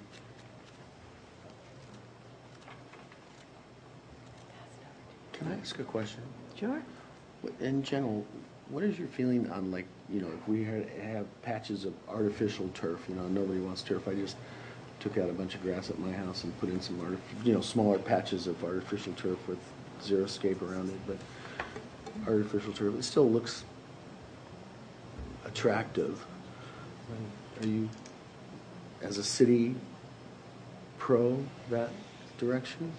Can I ask a question? Sure. In general, what is your feeling on, like, you know, if we have patches of artificial turf, you know, nobody wants turf. I just took out a bunch of grass at my house and put in some, smaller patches of artificial turf with xeriscape around it, but artificial turf, it still looks attractive. Are you, as a city, pro that direction?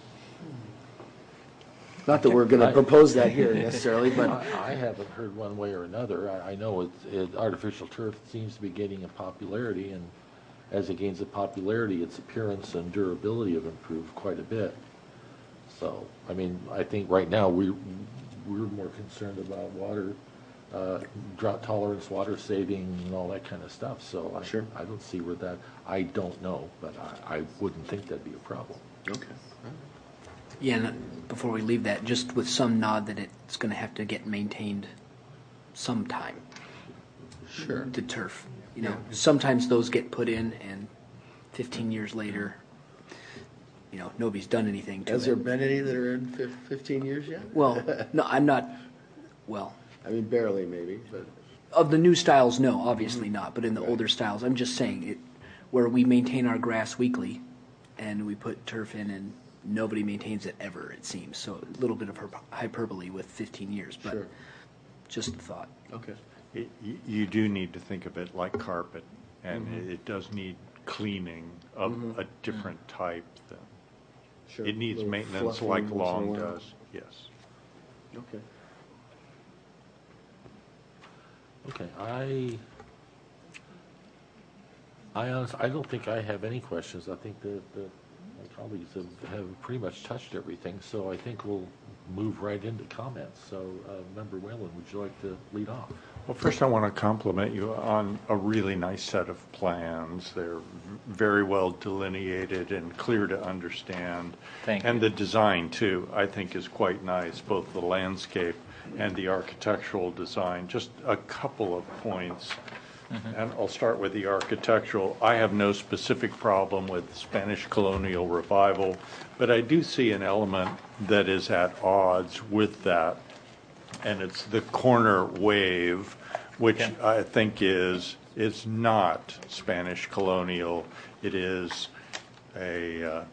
Not that we're going to propose that here necessarily, but I haven't heard one way or another. I know artificial turf seems to be gaining in popularity, and as it gains in popularity, its appearance and durability have improved quite a bit. So, I mean, I think right now we're more concerned about water, drought tolerance, water saving, and all that kind of stuff. So Sure. I don't see where that, I don't know, but I wouldn't think that'd be a problem. okay. Yeah, and before we leave that, just with some nod that it's going to have to get maintained sometime. Sure. The turf. You know, sometimes those get put in, and 15 years later, you know, nobody's done anything to Has it. there been any that are in 15 years yet? Well, no, I'm not. Well, I mean, barely maybe, but of the new styles, no, obviously not. But in the older styles, I'm just saying it, where we maintain our grass weekly, and we put turf in, and nobody maintains it ever. It seems so. A little bit of hyperbole with 15 years, but Sure. just a thought. okay. You do need to think of it like carpet, and it does need cleaning of a different type. Than Sure. it needs Little maintenance fluffing like once in a lawn while. does. Yes. Okay. Okay, I honestly, I don't think I have any questions. I think that my colleagues have pretty much touched everything, so I think we'll move right into comments. So, Member Whalen, would you like to lead off? Well, first I want to compliment you on a really nice set of plans. They're very well delineated and clear to understand. Thank And you. the design, too, I think is quite nice, both the landscape and the architectural design. Just a couple of points. And I'll start with the architectural. I have no specific problem with Spanish colonial revival, but I do see an element that is at odds with that, and it's the corner wave, which I think is not Spanish colonial. It is a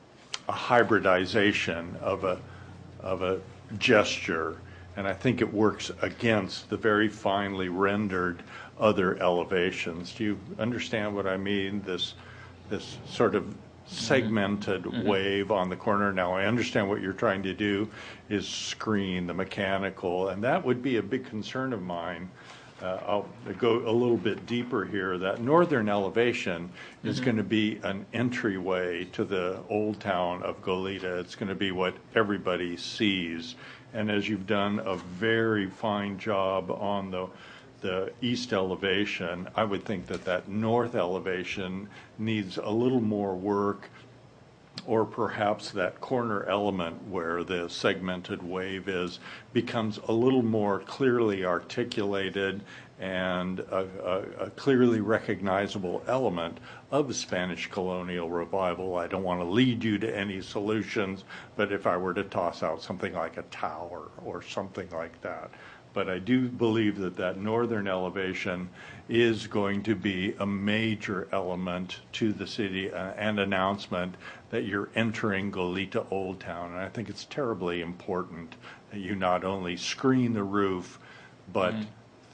hybridization of a gesture, and I think it works against the very finely rendered other elevations. Do you understand what I mean? This sort of segmented wave on the corner. Now, I understand what you're trying to do is screen the mechanical, and that would be a big concern of mine. I'll go a little bit deeper here. That northern elevation is going to be an entryway to the old town of Goleta. It's going to be what everybody sees. And as you've done a very fine job on the east elevation, I would think that north elevation needs a little more work, or perhaps that corner element where the segmented wave is becomes a little more clearly articulated and a clearly recognizable element of the Spanish colonial revival. I don't want to lead you to any solutions, but if I were to toss out something like a tower or something like that. But I do believe that northern elevation is going to be a major element to the city, and announcement that you're entering Goleta Old Town. And I think it's terribly important that you not only screen the roof, but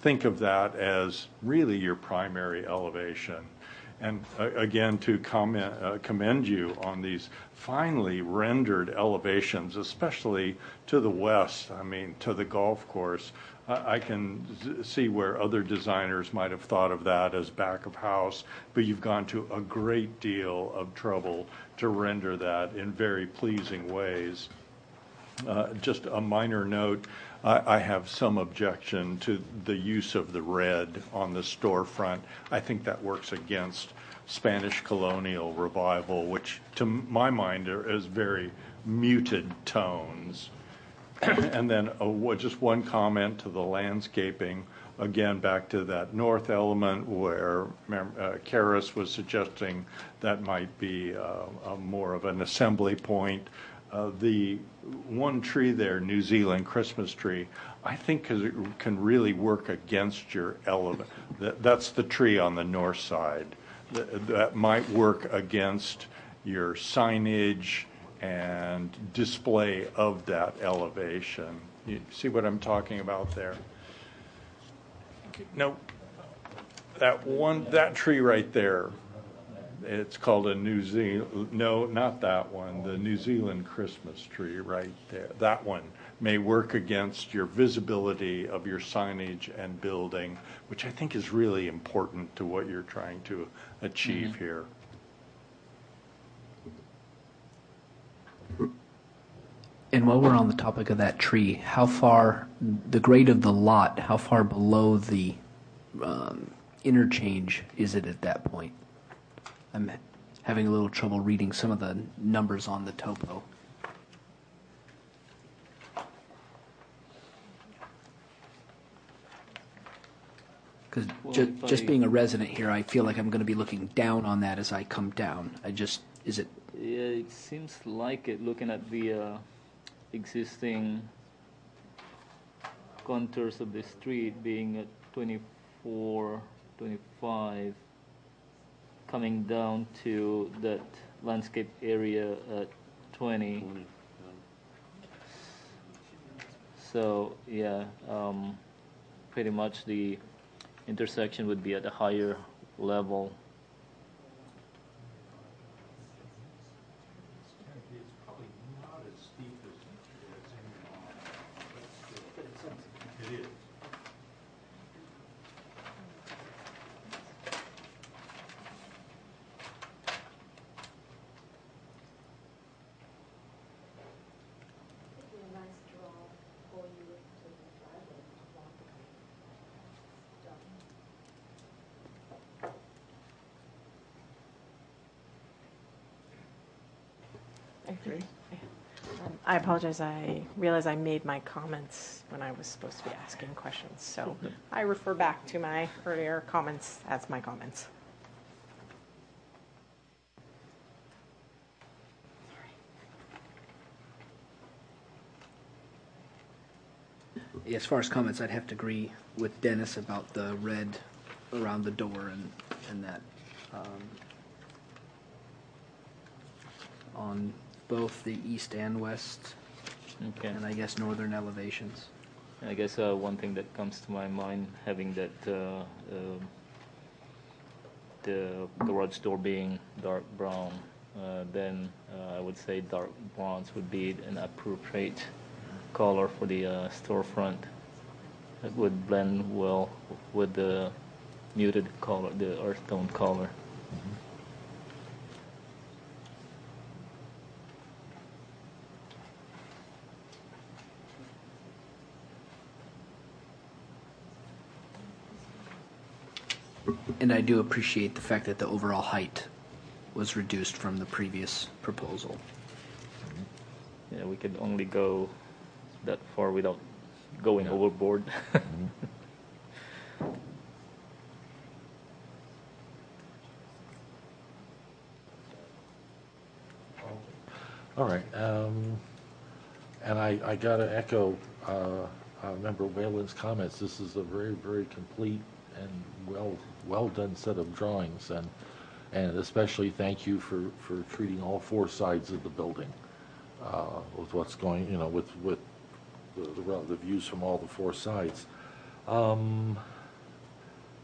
think of that as really your primary elevation. And again, to commend you on these finely rendered elevations, especially to the west, I mean, to the golf course. I can see where other designers might have thought of that as back of house, but you've gone to a great deal of trouble to render that in very pleasing ways. Just a minor note, I have some objection to the use of the red on the storefront. I think that works against Spanish colonial revival, which to my mind is very muted tones. And then just one comment to the landscaping. Again, back to that north element where Karis was suggesting that might be more of an assembly point. The one tree there, New Zealand Christmas tree, I think can really work against your element. That's the tree on the north side. That might work against your signage and display of that elevation. You see what I'm talking about there? No, that tree right there, it's called a New Zealand, no, not that one, the New Zealand Christmas tree right there. That one may work against your visibility of your signage and building, which I think is really important to what you're trying to achieve here. And while we're on the topic of that tree, how far, the grade of the lot, how far below the interchange is it at that point? I'm having a little trouble reading some of the numbers on the topo. Because just being a resident here, I feel like I'm going to be looking down on that as I come down. Is it? Yeah, it seems like it, looking at the existing contours of the street being at 24, 25, coming down to that landscape area at 20. So yeah, pretty much the intersection would be at a higher level. I apologize. I realize I made my comments when I was supposed to be asking questions. So I refer back to my earlier comments as my comments. As far as comments, I'd have to agree with Dennis about the red around the door and that on both the east and west, and I guess northern elevations. I guess one thing that comes to my mind, having that the garage door being dark brown, then I would say dark bronze would be an appropriate color for the storefront. It would blend well with the muted color, the earth tone color. And I do appreciate the fact that the overall height was reduced from the previous proposal. Yeah, we could only go that far without going overboard. All right. And I got to echo Member Whalen's comments. This is a very, very complete and well done set of drawings, and especially thank you for treating all four sides of the building with what's going, with the views from all the four sides.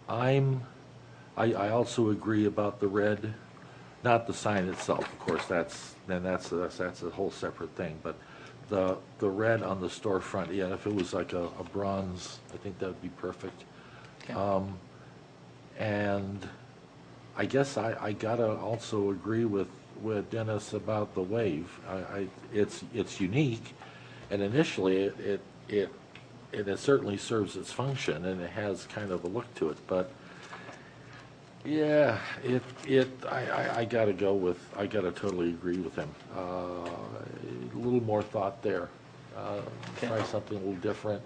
I also agree about the red, not the sign itself, of course, that's a whole separate thing, but the red on the storefront, yeah, if it was like a bronze, I think that would be perfect. Okay. And I guess I gotta also agree with Dennis about the wave. It's unique, and initially it certainly serves its function, and it has kind of a look to it, but yeah, I gotta totally agree with him. A little more thought there. Try something a little different.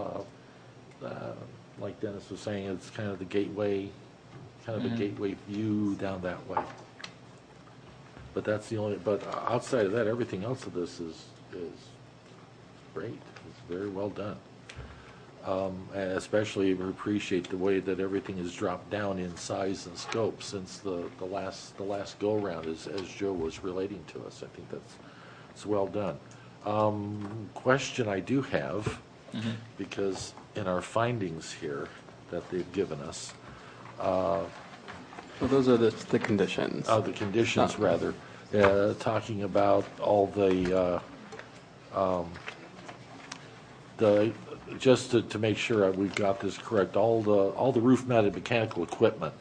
Like Dennis was saying, it's kind of the gateway, a gateway view down that way. But that's the only. But outside of that, everything else of this is great. It's very well done. And especially we appreciate the way that everything is dropped down in size and scope since the last go around, as Joe was relating to us. I think it's well done. Question I do have, because in our findings here that they've given us. Well, those are the conditions. The conditions, rather. Talking about all the just to make sure we've got this correct, all the roof-mounted mechanical equipment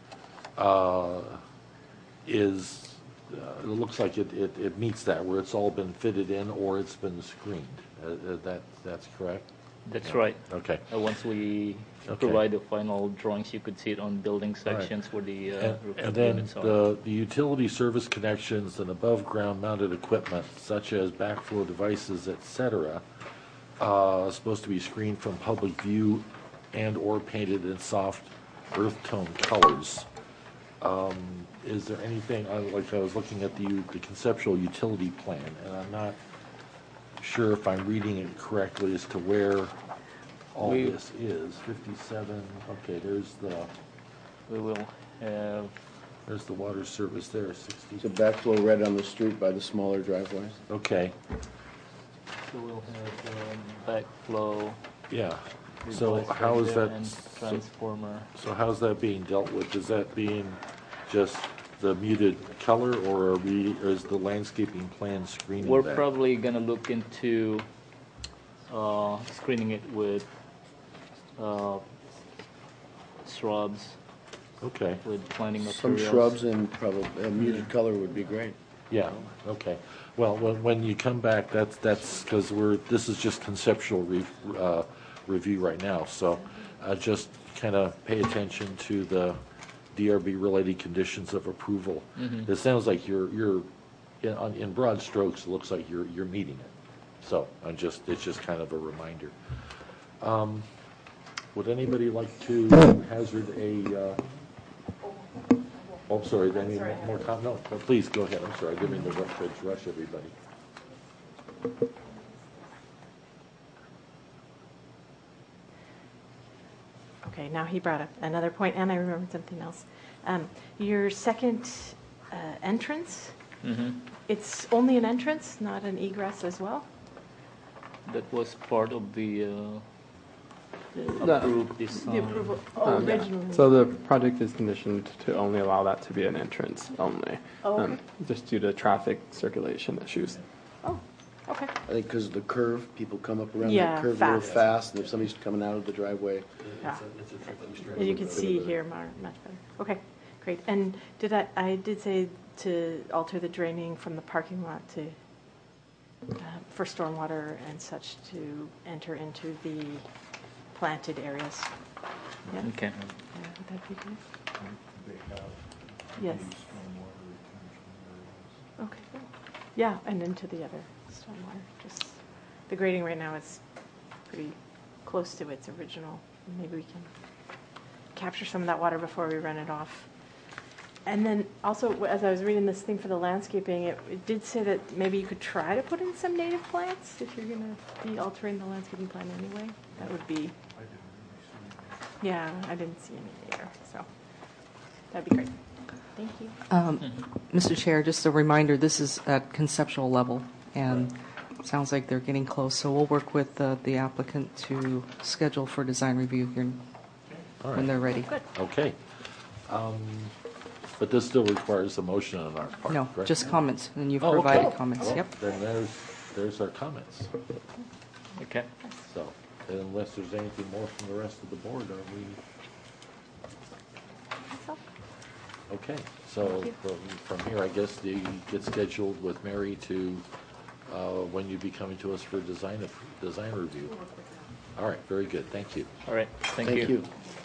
is. It looks like it meets that, where it's all been fitted in or it's been screened. That's correct? That's right. Okay. Once we provide the final drawings, you could see it on building sections where the roof and then units are. the utility service connections and above-ground mounted equipment, such as backflow devices, etc., supposed to be screened from public view and or painted in soft earth tone colors. Is there anything, like I was looking at the conceptual utility plan, and I'm not sure if I'm reading it correctly as to where all this is. 57, okay, there's we will have. there's the water service there, 60. It's a backflow right on the street by the smaller driveways. Okay, So we'll have backflow. yeah. So how is that? And transformer. So how's that being dealt with? Is that being just the muted color, or is the landscaping plan screening We're that? probably gonna look into screening it with shrubs. Okay. With planting Some materials. shrubs and probably a muted color would be great. Yeah, okay. Well, when you come back, that's because this is just conceptual review right now, so just kind of pay attention to the DRB-related conditions of approval. It sounds like you're in broad strokes, it looks like you're meeting it. So it's just kind of a reminder. Would anybody like to hazard a? Oh, I'm sorry. Any more comment? No, please go ahead. I'm sorry. I didn't mean to rush everybody. Okay, now he brought up another point, and I remembered something else. Your second entrance, it's only an entrance, not an egress as well? That was part of the approved design. The approval Yeah. originally. So the project is conditioned to only allow that to be an entrance only, Oh, okay. just due to traffic circulation issues. Oh, okay. I think because of the curve, people come up around Yeah, that curve real fast. fast, and if somebody's coming out of the driveway, Yeah. It's a tricky stretch. And you can see here much better. Okay, great. And I did say to alter the draining from the parking lot to, for stormwater and such to enter into the planted areas. Yeah? Okay. Yeah, would that be good? Yes. Okay, good. Yeah, and into the other stormwater. Just, the grading right now is pretty close to its original. Maybe we can capture some of that water before we run it off. And then also, as I was reading this thing for the landscaping, it did say that maybe you could try to put in some native plants if you're going to be altering the landscaping plan anyway. That would be, yeah, I didn't see any there, so that'd be great. Thank you. Mr. Chair, just a reminder, this is at conceptual level, and it sounds like they're getting close, so we'll work with the applicant to schedule for design review here All right. when they're ready. Okay. But this still requires a motion on our part, No, correct? just comments, and you've Oh, okay. provided comments, Well, yep. Then there's our comments. Okay. So, unless there's anything more from the rest of the board, are we? Okay, so from here, I guess you get scheduled with Mary to, when you'd be coming to us for design review. All right, very good, thank you. All right. Thank you.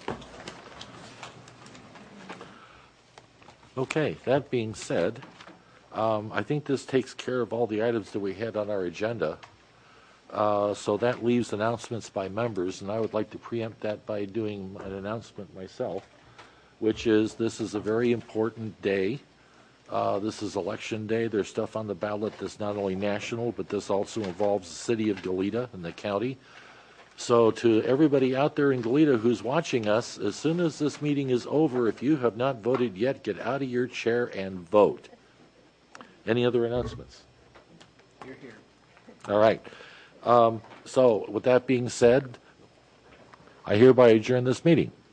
Okay, that being said, I think this takes care of all the items that we had on our agenda. So that leaves announcements by members, and I would like to preempt that by doing an announcement myself, which is this is a very important day. This is Election Day. There's stuff on the ballot that's not only national, but this also involves the city of Goleta and the county. So to everybody out there in Goleta who's watching us, as soon as this meeting is over, if you have not voted yet, get out of your chair and vote. Any other announcements? You're here. All right. So with that being said, I hereby adjourn this meeting.